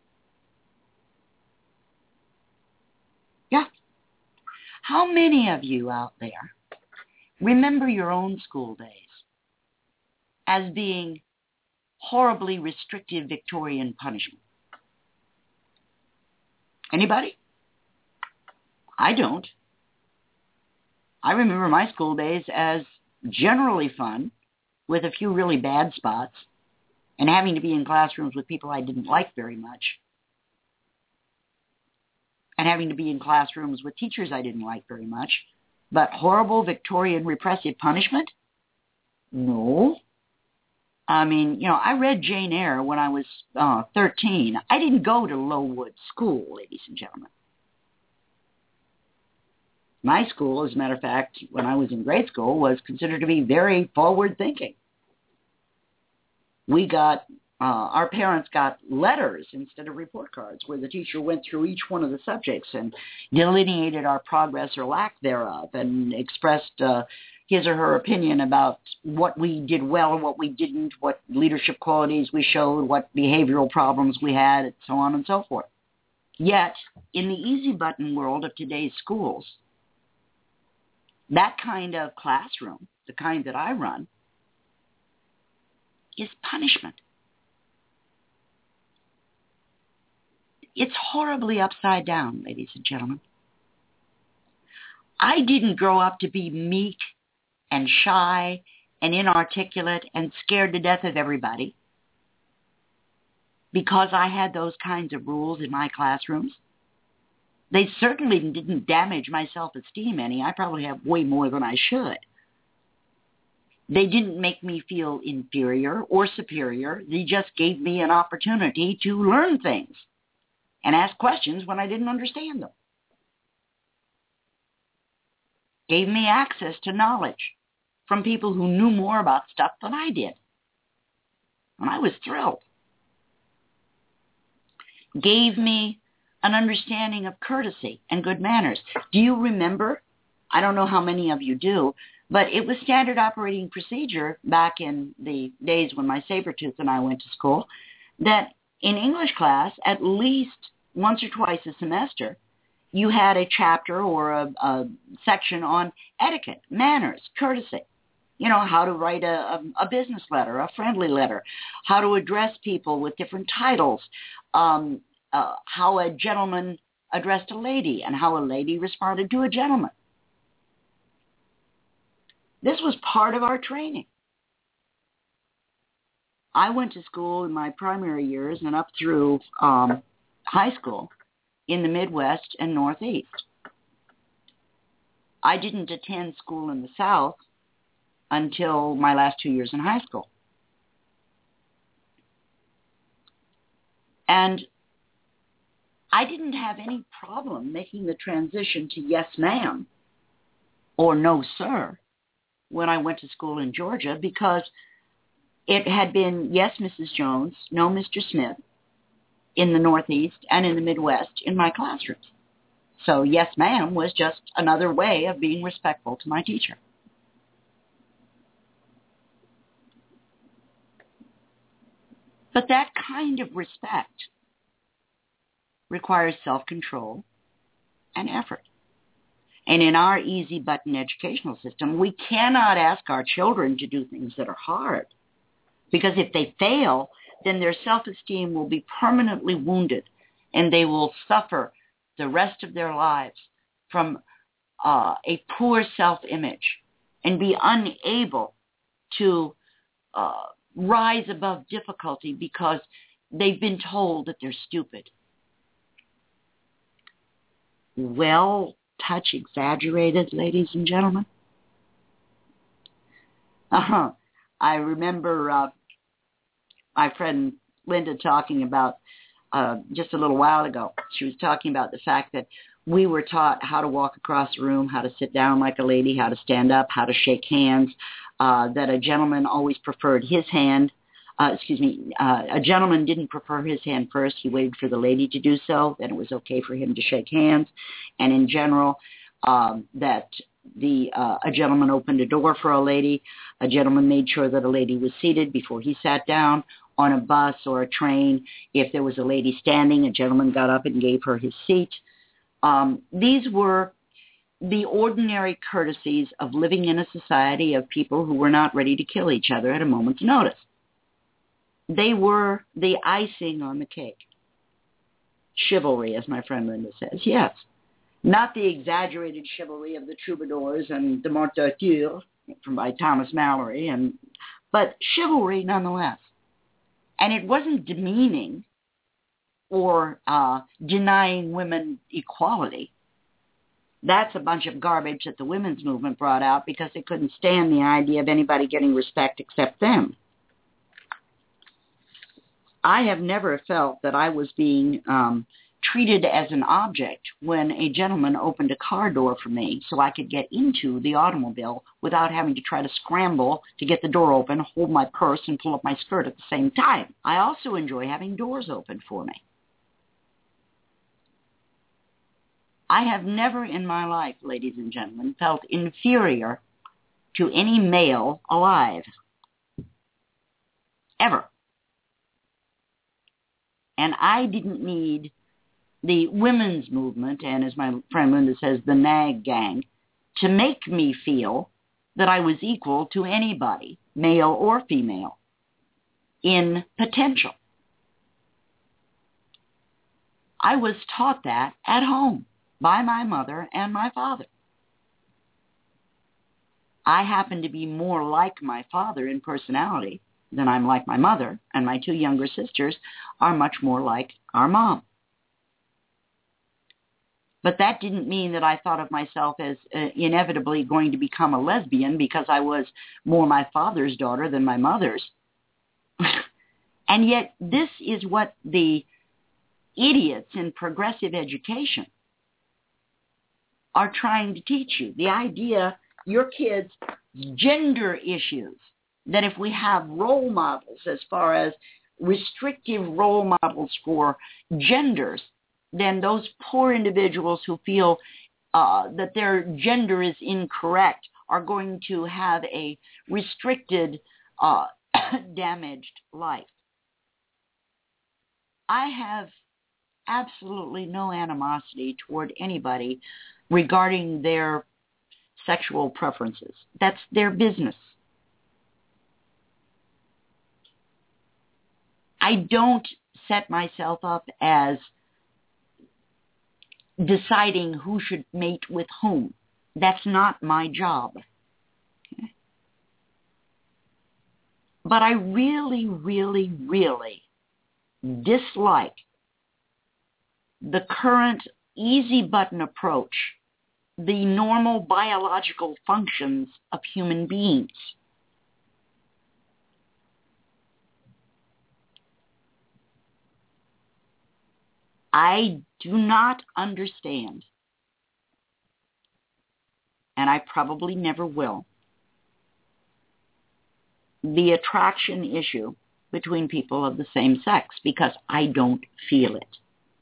Yeah. How many of you out there remember your own school days as being horribly restrictive Victorian punishment? Anybody? I don't. I remember my school days as generally fun, with a few really bad spots, and having to be in classrooms with people I didn't like very much, and having to be in classrooms with teachers I didn't like very much. But horrible Victorian repressive punishment? No. I mean, you know, I read Jane Eyre when I was uh, thirteen. I didn't go to Lowood School, ladies and gentlemen. My school, as a matter of fact, when I was in grade school, was considered to be very forward-thinking. We got, uh, our parents got letters instead of report cards where the teacher went through each one of the subjects and delineated our progress or lack thereof and expressed uh, his or her opinion about what we did well, what we didn't, what leadership qualities we showed, what behavioral problems we had, and so on and so forth. Yet, in the easy button world of today's schools, that kind of classroom, the kind that I run, is punishment. It's horribly upside down, ladies and gentlemen. I didn't grow up to be meek and shy and inarticulate and scared to death of everybody because I had those kinds of rules in my classrooms. They certainly didn't damage my self-esteem any. I probably have way more than I should. They didn't make me feel inferior or superior. They just gave me an opportunity to learn things and ask questions when I didn't understand them. Gave me access to knowledge from people who knew more about stuff than I did. And I was thrilled. Gave me an understanding of courtesy and good manners. Do you remember? I don't know how many of you do, but it was standard operating procedure back in the days when my saber-tooth and I went to school that in English class, at least once or twice a semester, you had a chapter or a, a section on etiquette, manners, courtesy. You know, how to write a, a, a business letter, a friendly letter, how to address people with different titles, um, uh, how a gentleman addressed a lady and how a lady responded to a gentleman. This was part of our training. I went to school in my primary years and up through um, high school in the Midwest and Northeast. I didn't attend school in the South until my last two years in high school. And I didn't have any problem making the transition to yes, ma'am, or no, sir, when I went to school in Georgia, because it had been yes, Missus Jones, no, Mister Smith, in the Northeast and in the Midwest in my classrooms. So yes, ma'am was just another way of being respectful to my teacher. But that kind of respect requires self-control and effort. And in our easy button educational system, we cannot ask our children to do things that are hard. Because if they fail, then their self-esteem will be permanently wounded and they will suffer the rest of their lives from uh, a poor self-image and be unable to uh, rise above difficulty because they've been told that they're stupid. Well, touch exaggerated, ladies and gentlemen. Uh-huh. I remember uh, my friend Linda talking about uh, just a little while ago. She was talking about the fact that we were taught how to walk across the room, how to sit down like a lady, how to stand up, how to shake hands, uh, that a gentleman always preferred his hand. Uh, excuse me, uh, a gentleman didn't prefer his hand first. He waited for the lady to do so. Then it was okay for him to shake hands. And in general, um, that the uh, a gentleman opened a door for a lady. A gentleman made sure that a lady was seated before he sat down. On a bus or a train, if there was a lady standing, a gentleman got up and gave her his seat. Um, these were the ordinary courtesies of living in a society of people who were not ready to kill each other at a moment's notice. They were the icing on the cake. Chivalry, as my friend Linda says, yes. Not the exaggerated chivalry of the troubadours and the Morte d'Arthur from by Thomas Mallory, and but chivalry nonetheless. And it wasn't demeaning or uh, denying women equality. That's a bunch of garbage that the women's movement brought out because they couldn't stand the idea of anybody getting respect except them. I have never felt that I was being um, treated as an object when a gentleman opened a car door for me so I could get into the automobile without having to try to scramble to get the door open, hold my purse, and pull up my skirt at the same time. I also enjoy having doors open for me. I have never in my life, ladies and gentlemen, felt inferior to any male alive. Ever. And I didn't need the women's movement, and as my friend Linda says, the nag gang, to make me feel that I was equal to anybody, male or female, in potential. I was taught that at home by my mother and my father. I happen to be more like my father in personality than I'm like my mother, and my two younger sisters are much more like our mom. But that didn't mean that I thought of myself as uh, inevitably going to become a lesbian because I was more my father's daughter than my mother's. And yet this is what the idiots in progressive education are trying to teach you. The idea, your kids' gender issues, that if we have role models as far as restrictive role models for genders, then those poor individuals who feel uh, that their gender is incorrect are going to have a restricted, uh, damaged life. I have absolutely no animosity toward anybody regarding their sexual preferences. That's their business. I don't set myself up as deciding who should mate with whom. That's not my job. Okay? But I really, really, really dislike the current easy button approach, the normal biological functions of human beings. I do not understand, and I probably never will, the attraction issue between people of the same sex because I don't feel it.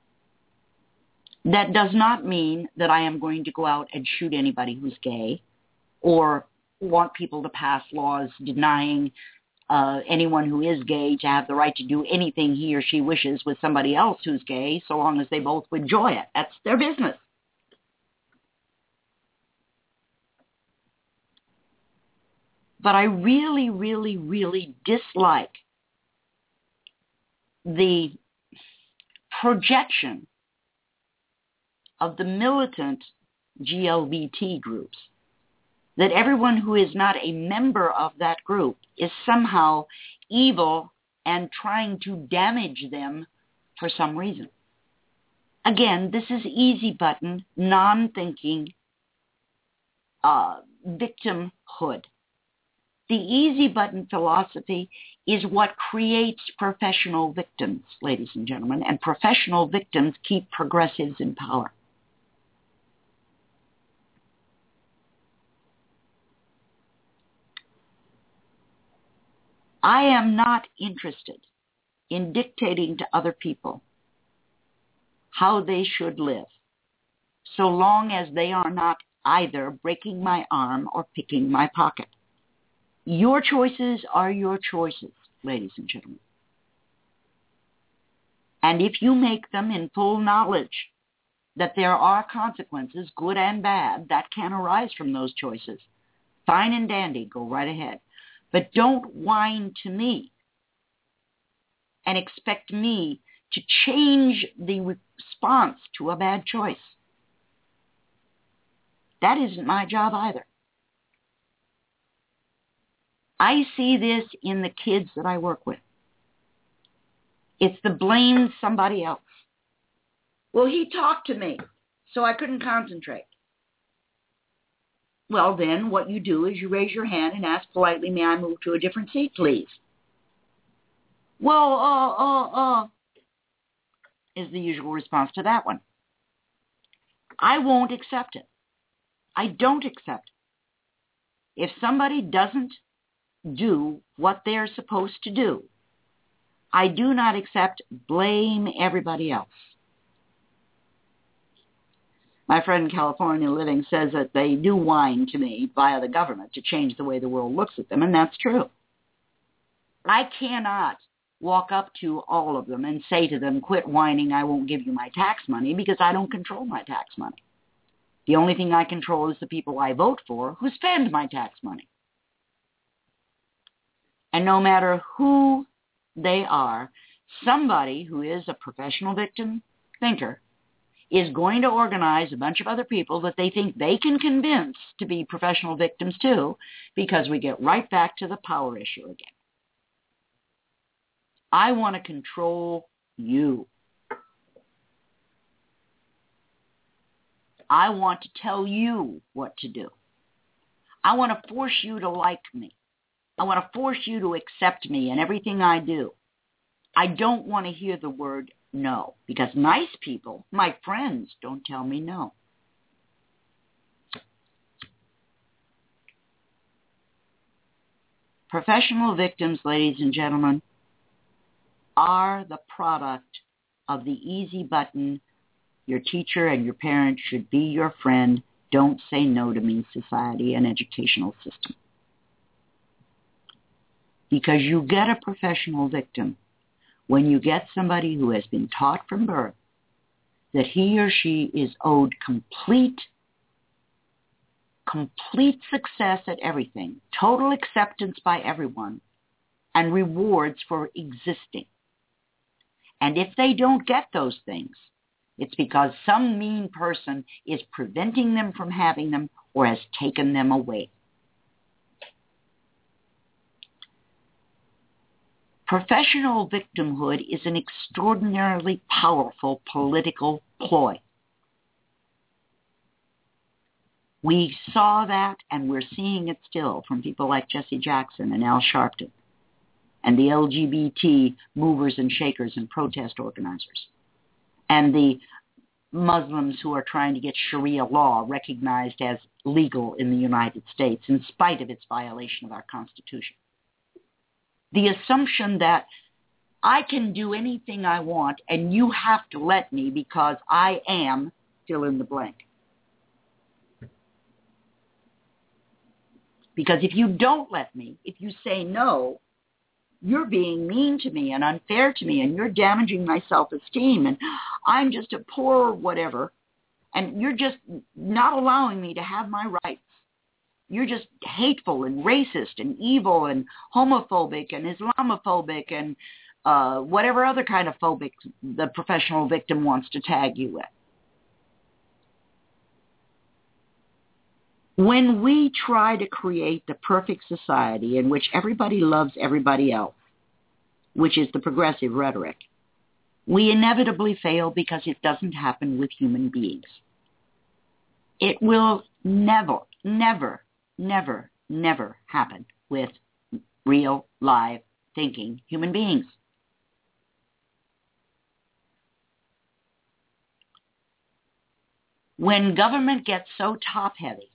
That does not mean that I am going to go out and shoot anybody who's gay or want people to pass laws denying uh, anyone who is gay to have the right to do anything he or she wishes with somebody else who's gay, so long as they both enjoy it. That's their business. But I really, really, really dislike the projection of the militant G L B T groups, that everyone who is not a member of that group is somehow evil and trying to damage them for some reason. Again, this is easy button, non-thinking uh, victimhood. The easy button philosophy is what creates professional victims, ladies and gentlemen, and professional victims keep progressives in power. I am not interested in dictating to other people how they should live, so long as they are not either breaking my arm or picking my pocket. Your choices are your choices, ladies and gentlemen. And if you make them in full knowledge that there are consequences, good and bad, that can arise from those choices, fine and dandy, go right ahead. But don't whine to me and expect me to change the response to a bad choice. That isn't my job either. I see this in the kids that I work with. It's the blame somebody else. Well, he talked to me, so I couldn't concentrate. Well, then what you do is you raise your hand and ask politely, may I move to a different seat, please? Well, uh, uh, uh, is the usual response to that one. I won't accept it. I don't accept it. If somebody doesn't do what they're supposed to do, I do not accept blame everybody else. My friend in California Living says that they do whine to me via the government to change the way the world looks at them, and that's true. I cannot walk up to all of them and say to them, quit whining, I won't give you my tax money, because I don't control my tax money. The only thing I control is the people I vote for who spend my tax money. And no matter who they are, somebody who is a professional victim thinker is going to organize a bunch of other people that they think they can convince to be professional victims too, because we get right back to the power issue again. I want to control you. I want to tell you what to do. I want to force you to like me. I want to force you to accept me in everything I do. I don't want to hear the word no, because nice people, my friends, don't tell me no. Professional victims, ladies and gentlemen, are the product of the easy button, your teacher and your parents should be your friend, don't say no to me society and educational system. Because you get a professional victim when you get somebody who has been taught from birth that he or she is owed complete, complete success at everything, total acceptance by everyone, and rewards for existing. And if they don't get those things, it's because some mean person is preventing them from having them or has taken them away. Professional victimhood is an extraordinarily powerful political ploy. We saw that, and we're seeing it still from people like Jesse Jackson and Al Sharpton and the L G B T movers and shakers and protest organizers, and the Muslims who are trying to get Sharia law recognized as legal in the United States in spite of its violation of our Constitution. The assumption that I can do anything I want and you have to let me because I am fill in the blank. Because if you don't let me, if you say no, you're being mean to me and unfair to me and you're damaging my self-esteem and I'm just a poor whatever and you're just not allowing me to have my rights. You're just hateful and racist and evil and homophobic and Islamophobic and uh, whatever other kind of phobic the professional victim wants to tag you with. When we try to create the perfect society in which everybody loves everybody else, which is the progressive rhetoric, we inevitably fail because it doesn't happen with human beings. It will never, never, never, never happen with real, live, thinking human beings. When government gets so top-heavy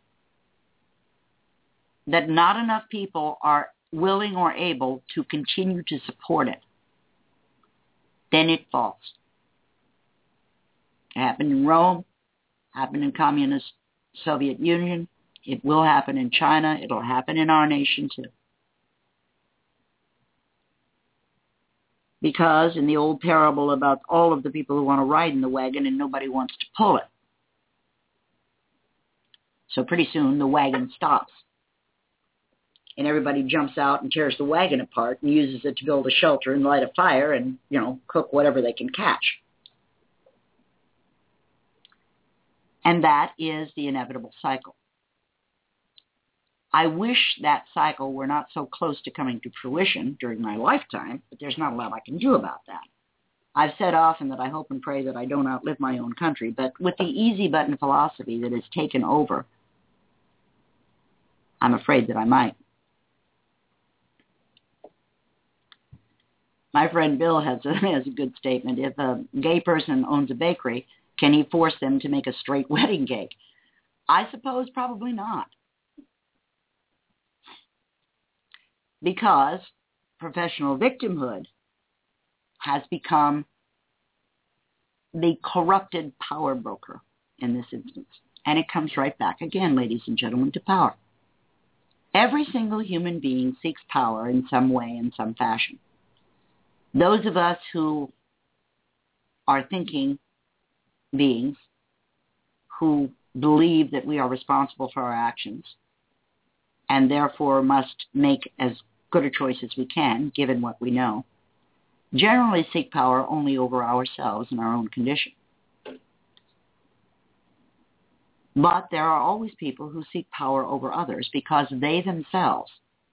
that not enough people are willing or able to continue to support it, then it falls. It happened in Rome, happened in communist Soviet Union. It will happen in China. It'll happen in our nation too. Because in the old parable about all of the people who want to ride in the wagon and nobody wants to pull it. So pretty soon the wagon stops. And everybody jumps out and tears the wagon apart and uses it to build a shelter and light a fire and, you know, cook whatever they can catch. And that is the inevitable cycle. I wish that cycle were not so close to coming to fruition during my lifetime, but there's not a lot I can do about that. I've said often that I hope and pray that I don't outlive my own country, but with the easy button philosophy that has taken over, I'm afraid that I might. My friend Bill has a, has a good statement. If a gay person owns a bakery, can he force them to make a straight wedding cake? I suppose probably not. Because professional victimhood has become the corrupted power broker in this instance. And it comes right back again, ladies and gentlemen, to power. Every single human being seeks power in some way, in some fashion. Those of us who are thinking beings, who believe that we are responsible for our actions, and therefore must make as good a choice as we can, given what we know, generally seek power only over ourselves and our own condition. But there are always people who seek power over others because they themselves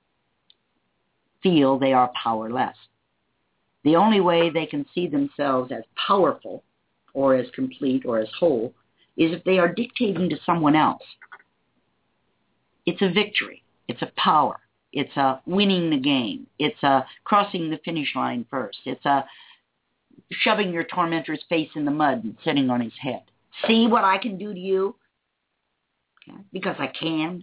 feel they are powerless. The only way they can see themselves as powerful or as complete or as whole is if they are dictating to someone else. It's a victory. It's a power. It's a winning the game. It's a crossing the finish line first. It's a shoving your tormentor's face in the mud and sitting on his head. See what I can do to you? Okay, because I can.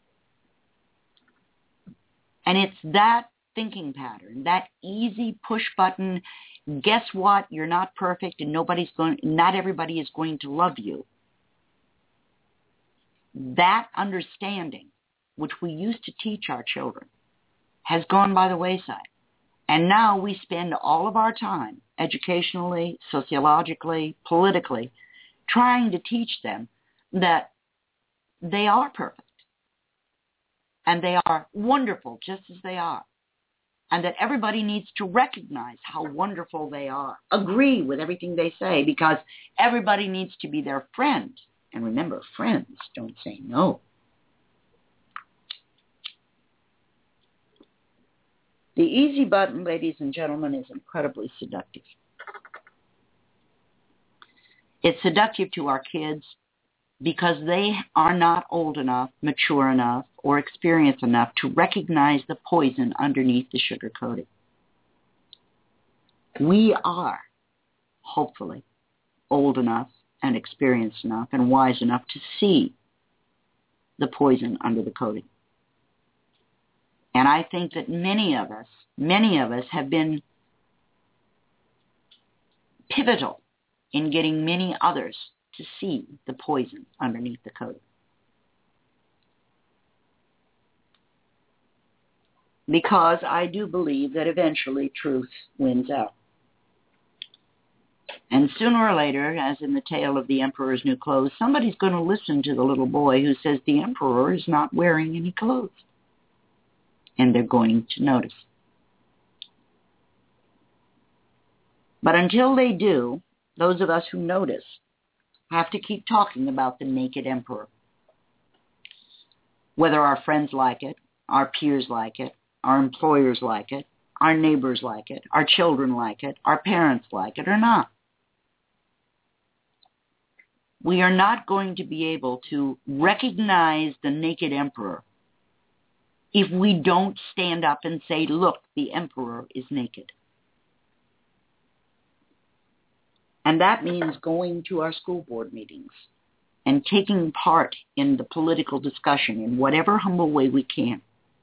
And it's that thinking pattern, that easy push button, guess what, you're not perfect and nobody's going, not everybody is going to love you. That understanding, which we used to teach our children, has gone by the wayside. And now we spend all of our time, educationally, sociologically, politically, trying to teach them that they are perfect and they are wonderful just as they are, and that everybody needs to recognize how wonderful they are, agree with everything they say, because everybody needs to be their friend. And remember, friends don't say no. The easy button, ladies and gentlemen, is incredibly seductive. It's seductive to our kids because they are not old enough, mature enough, or experienced enough to recognize the poison underneath the sugar coating. We are, hopefully, old enough and experienced enough and wise enough to see the poison under the coating. And I think that many of us, many of us have been pivotal in getting many others to see the poison underneath the coating. Because I do believe that eventually truth wins out. And sooner or later, as in the tale of the Emperor's New Clothes, somebody's going to listen to the little boy who says the Emperor is not wearing any clothes. And they're going to notice. But until they do, those of us who notice have to keep talking about the naked emperor. Whether our friends like it, our peers like it, our employers like it, our neighbors like it, our children like it, our parents like it or not. We are not going to be able to recognize the naked emperor if we don't stand up and say, look, the emperor is naked. And that means going to our school board meetings and taking part in the political discussion in whatever humble way we can.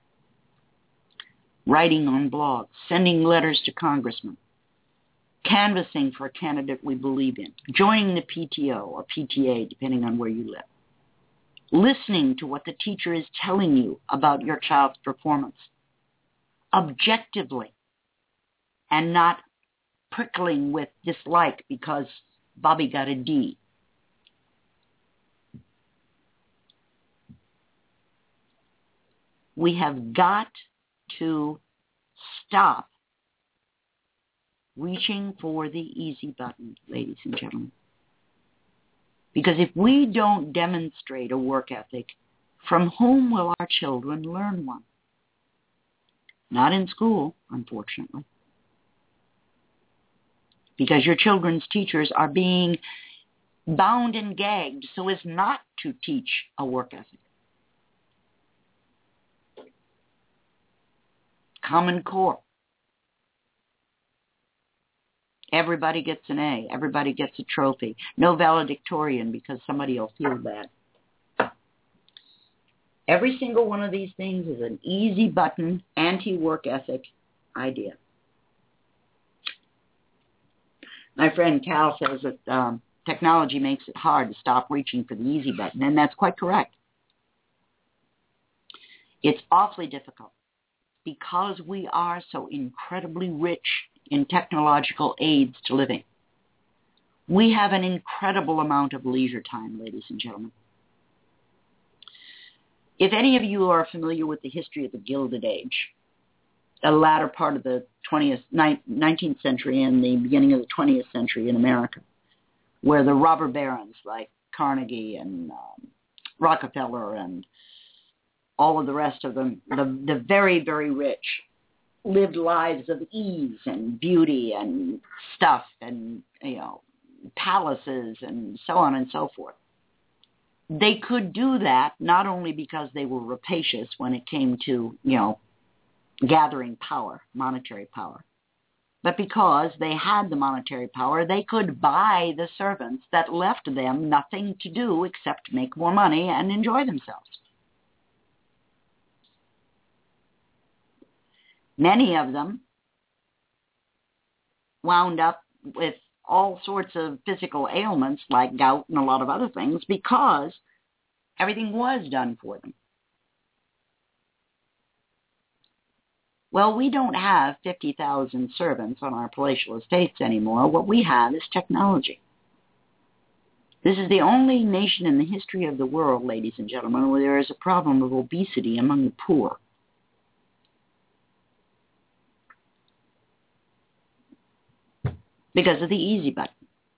Writing on blogs, sending letters to congressmen, canvassing for a candidate we believe in, joining the P T O or P T A, depending on where you live, listening to what the teacher is telling you about your child's performance, objectively, and not prickling with dislike because Bobby got a D. We have got to stop reaching for the easy button, ladies and gentlemen. Because if we don't demonstrate a work ethic, from whom will our children learn one? Not in school, unfortunately. Because your children's teachers are being bound and gagged so as not to teach a work ethic. Common Core. Everybody gets an A. Everybody gets a trophy. No valedictorian because somebody will feel bad. Every single one of these things is an easy button, anti-work ethic idea. My friend Cal says that um, technology makes it hard to stop reaching for the easy button, and that's quite correct. It's awfully difficult because we are so incredibly rich in technological aids to living. We have an incredible amount of leisure time, ladies and gentlemen. If any of you are familiar with the history of the Gilded Age, the latter part of the twentieth, nineteenth century and the beginning of the twentieth century in America, where the robber barons like Carnegie and um, Rockefeller and all of the rest of them, the, the very, very rich, lived lives of ease and beauty and stuff and, you know, palaces and so on and so forth. They could do that not only because they were rapacious when it came to, you know, gathering power, monetary power, but because they had the monetary power, they could buy the servants that left them nothing to do except make more money and enjoy themselves. Many of them wound up with all sorts of physical ailments like gout and a lot of other things because everything was done for them. Well, we don't have fifty thousand servants on our palatial estates anymore. What we have is technology. This is the only nation in the history of the world, ladies and gentlemen, where there is a problem of obesity among the poor. Because of the easy button.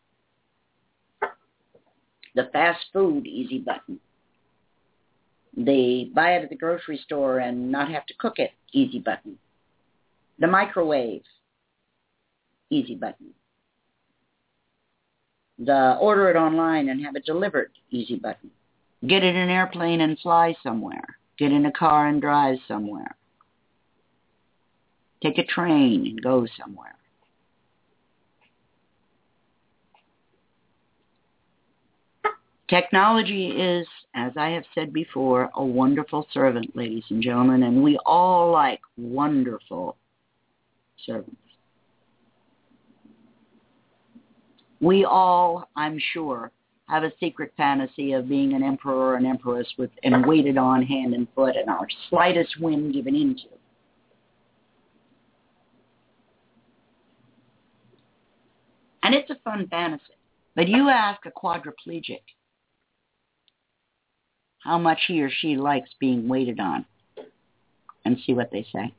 The fast food easy button. They buy it at the grocery store and not have to cook it, easy button. The microwave, easy button. The order it online and have it delivered, easy button. Get in an airplane and fly somewhere. Get in a car and drive somewhere. Take a train and go somewhere. Technology is, as I have said before, a wonderful servant, ladies and gentlemen, and we all like wonderful servants. We all, I'm sure, have a secret fantasy of being an emperor or an empress with and waited on hand and foot and our slightest whim given into. And it's a fun fantasy. But you ask a quadriplegic how much he or she likes being waited on, and see what they say.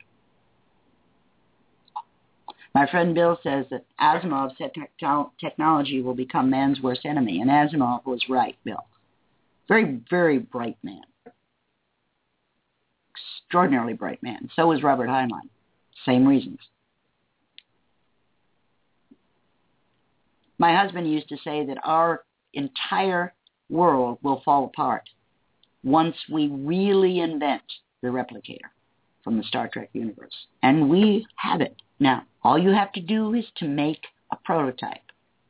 My friend Bill says that Asimov said te- technology will become man's worst enemy, and Asimov was right, Bill. Very, very bright man. Extraordinarily bright man. So was Robert Heinlein. Same reasons. My husband used to say that our entire world will fall apart once we really invent the replicator from the Star Trek universe. And we have it now. All you have to do is to make a prototype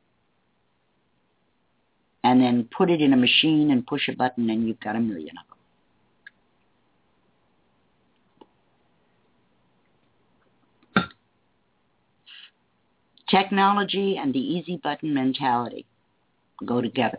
and then put it in a machine and push a button and you've got a million of them. Technology and the easy button mentality go together.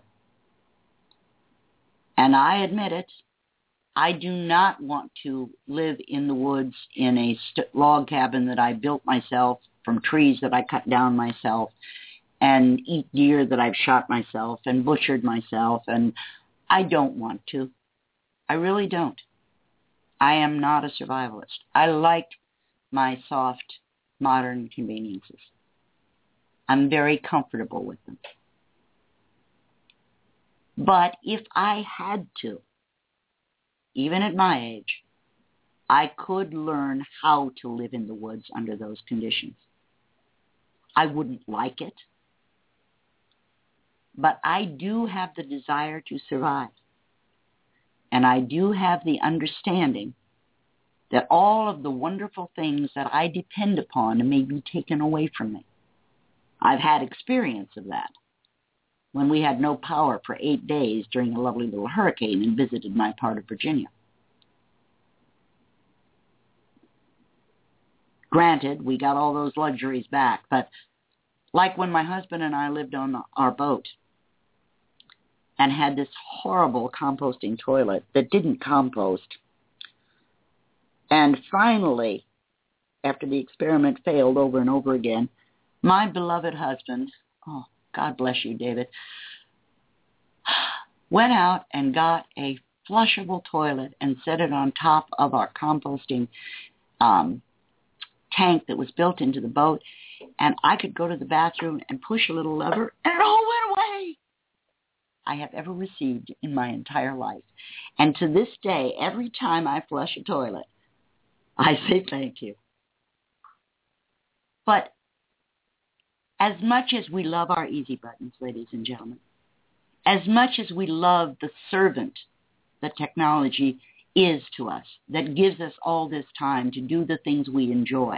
And I admit it, I do not want to live in the woods in a st- log cabin that I built myself from trees that I cut down myself and eat deer that I've shot myself and butchered myself. And I don't want to. I really don't. I am not a survivalist. I like my soft, modern conveniences. I'm very comfortable with them. But if I had to, even at my age, I could learn how to live in the woods under those conditions. I wouldn't like it, but I do have the desire to survive. And I do have the understanding that all of the wonderful things that I depend upon may be taken away from me. I've had experience of that when we had no power for eight days during a lovely little hurricane and visited my part of Virginia. Granted, we got all those luxuries back, but like when my husband and I lived on our boat, and had this horrible composting toilet that didn't compost. And finally, after the experiment failed over and over again, my beloved husband, oh, God bless you, David, went out and got a flushable toilet and set it on top of our composting um, tank that was built into the boat, and I could go to the bathroom and push a little lever, and it all went away. I have ever received in my entire life. And to this day, every time I flush a toilet, I say thank you. But as much as we love our easy buttons, ladies and gentlemen, as much as we love the servant that technology is to us, that gives us all this time to do the things we enjoy,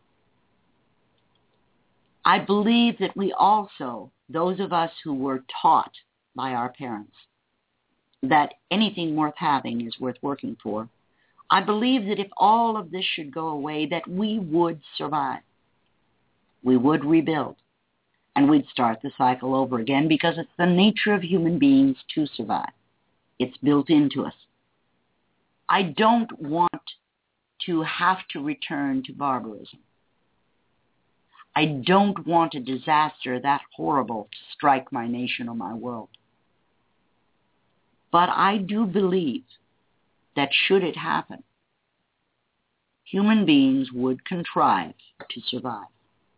I believe that we also, those of us who were taught by our parents that anything worth having is worth working for, I believe that if all of this should go away, that we would survive. We would rebuild. And we'd start the cycle over again because it's the nature of human beings to survive. It's built into us. I don't want to have to return to barbarism. I don't want a disaster that horrible to strike my nation or my world. But I do believe that should it happen, human beings would contrive to survive.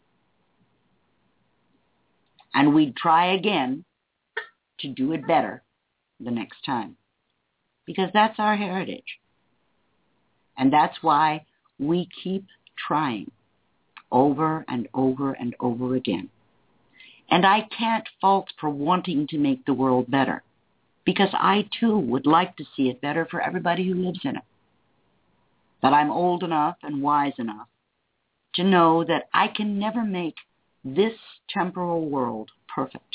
And we'd try again to do it better the next time. Because that's our heritage. And that's why we keep trying over and over and over again. And I can't fault for wanting to make the world better. Because I, too, would like to see it better for everybody who lives in it. But I'm old enough and wise enough to know that I can never make this temporal world perfect.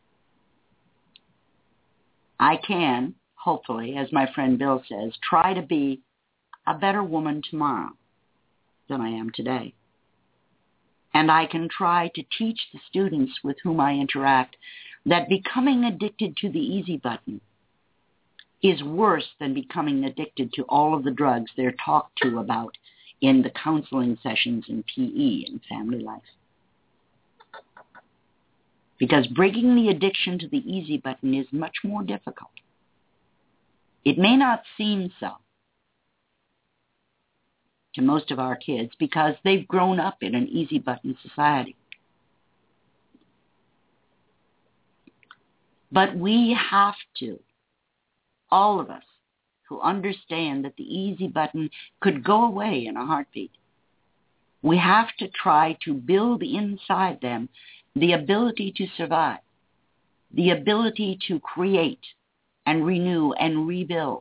I can, hopefully, as my friend Bill says, try to be a better woman tomorrow than I am today. And I can try to teach the students with whom I interact that becoming addicted to the easy button is worse than becoming addicted to all of the drugs they're talked to about in the counseling sessions in P E and family life. Because breaking the addiction to the easy button is much more difficult. It may not seem so to most of our kids because they've grown up in an easy button society. But we have to, all of us who understand that the easy button could go away in a heartbeat, we have to try to build inside them the ability to survive, the ability to create and renew and rebuild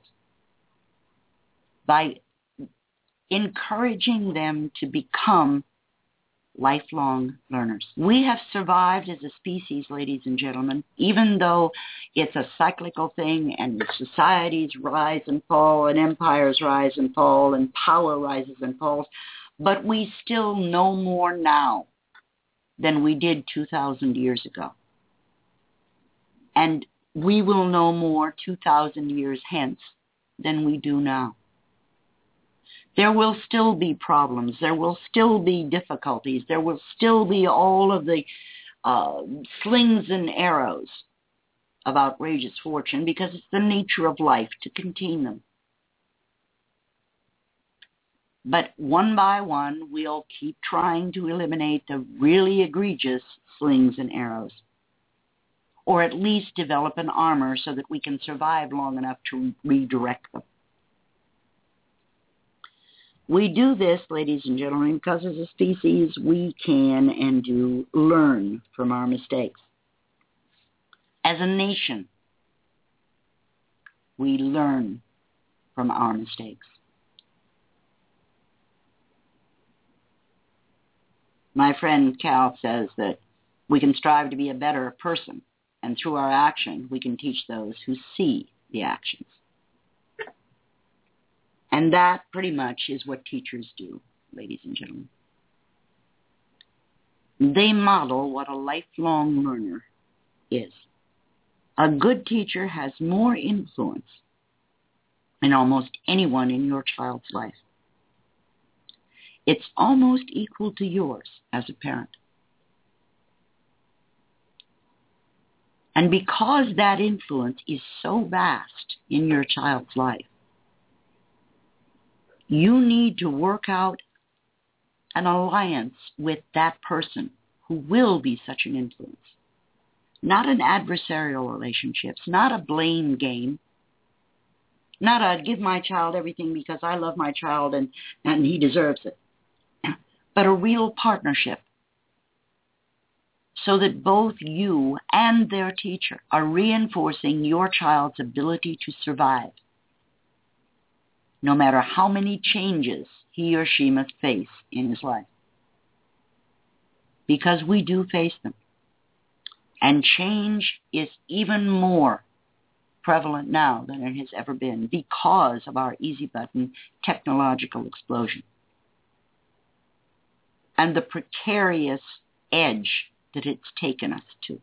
by encouraging them to become lifelong learners. We have survived as a species, ladies and gentlemen, even though it's a cyclical thing and societies rise and fall and empires rise and fall and power rises and falls, but we still know more now than we did two thousand years ago. And we will know more two thousand years hence than we do now. There will still be problems. There will still be difficulties. There will still be all of the uh, slings and arrows of outrageous fortune because it's the nature of life to contain them. But one by one, we'll keep trying to eliminate the really egregious slings and arrows, or at least develop an armor so that we can survive long enough to redirect them. We do this, ladies and gentlemen, because as a species, we can and do learn from our mistakes. As a nation, we learn from our mistakes. My friend Cal says that we can strive to be a better person, and through our action, we can teach those who see the actions. And that pretty much is what teachers do, ladies and gentlemen. They model what a lifelong learner is. A good teacher has more influence than almost anyone in your child's life. It's almost equal to yours as a parent. And because that influence is so vast in your child's life, you need to work out an alliance with that person who will be such an influence. Not an adversarial relationship, not a blame game, not a give my child everything because I love my child and, and he deserves it, but a real partnership so that both you and their teacher are reinforcing your child's ability to survive, no matter how many changes he or she must face in his life. Because we do face them. And change is even more prevalent now than it has ever been because of our easy button technological explosion and the precarious edge that it's taken us to.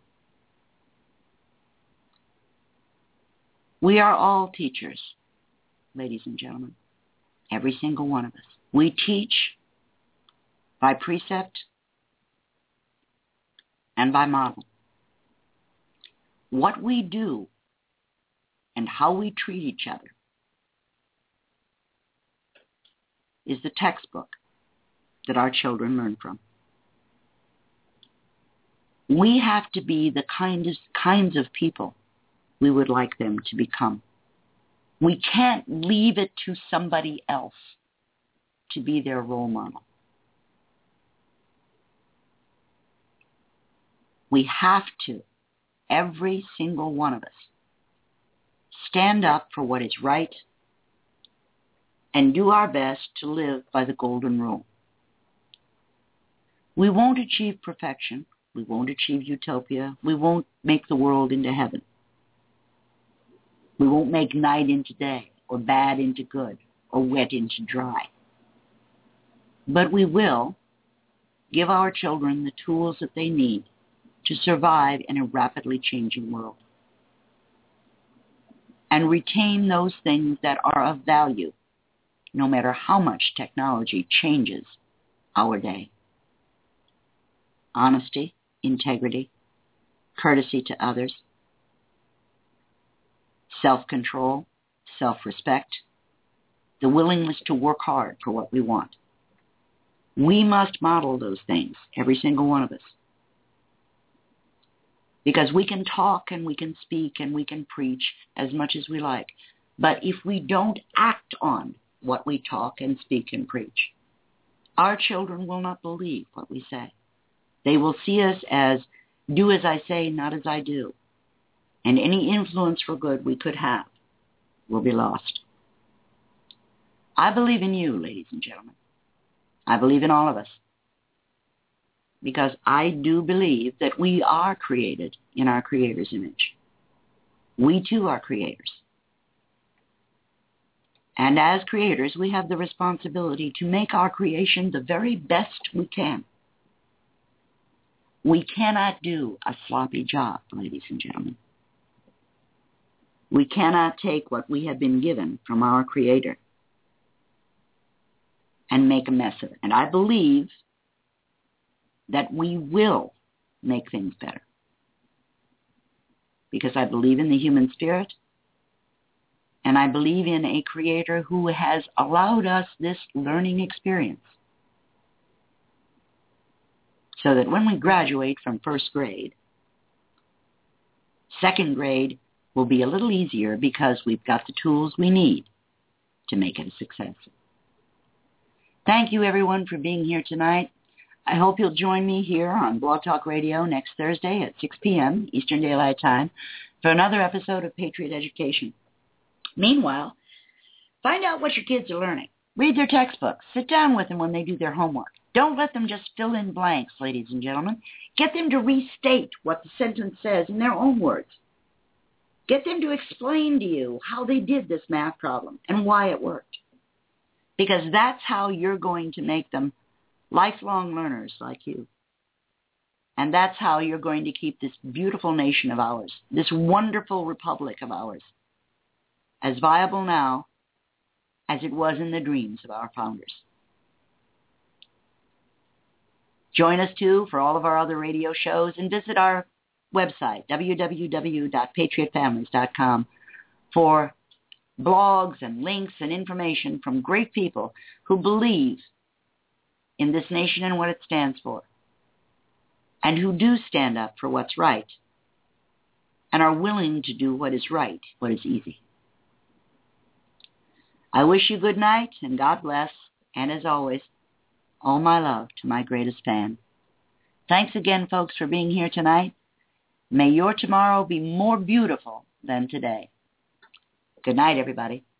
We are all teachers, ladies and gentlemen, every single one of us. We teach by precept and by model. What we do and how we treat each other is the textbook that our children learn from. We have to be the kind of, kinds of people we would like them to become. We can't leave it to somebody else to be their role model. We have to, every single one of us, stand up for what is right and do our best to live by the golden rule. We won't achieve perfection. We won't achieve utopia. We won't make the world into heaven. We won't make night into day, or bad into good, or wet into dry. But we will give our children the tools that they need to survive in a rapidly changing world and retain those things that are of value, no matter how much technology changes our day. Honesty, integrity, courtesy to others, self-control, self-respect, the willingness to work hard for what we want. We must model those things, every single one of us. Because we can talk and we can speak and we can preach as much as we like. But if we don't act on what we talk and speak and preach, our children will not believe what we say. They will see us as do as I say, not as I do. And any influence for good we could have will be lost. I believe in you, ladies and gentlemen. I believe in all of us. Because I do believe that we are created in our Creator's image. We too are creators. And as creators, we have the responsibility to make our creation the very best we can. We cannot do a sloppy job, ladies and gentlemen. We cannot take what we have been given from our Creator and make a mess of it. And I believe that we will make things better. Because I believe in the human spirit, and I believe in a Creator who has allowed us this learning experience. So that when we graduate from first grade, second grade will be a little easier because we've got the tools we need to make it a success. Thank you, everyone, for being here tonight. I hope you'll join me here on Blog Talk Radio next Thursday at six p.m. Eastern Daylight Time for another episode of Patriot Education. Meanwhile, find out what your kids are learning. Read their textbooks. Sit down with them when they do their homework. Don't let them just fill in blanks, ladies and gentlemen. Get them to restate what the sentence says in their own words. Get them to explain to you how they did this math problem and why it worked. Because that's how you're going to make them lifelong learners like you. And that's how you're going to keep this beautiful nation of ours, this wonderful republic of ours, as viable now as it was in the dreams of our founders. Join us, too, for all of our other radio shows, and visit our website, w w w dot patriot families dot com, for blogs and links and information from great people who believe in this nation and what it stands for, and who do stand up for what's right, and are willing to do what is right, what is easy. I wish you good night, and God bless, and as always, all my love to my greatest fan. Thanks again, folks, for being here tonight. May your tomorrow be more beautiful than today. Good night, everybody.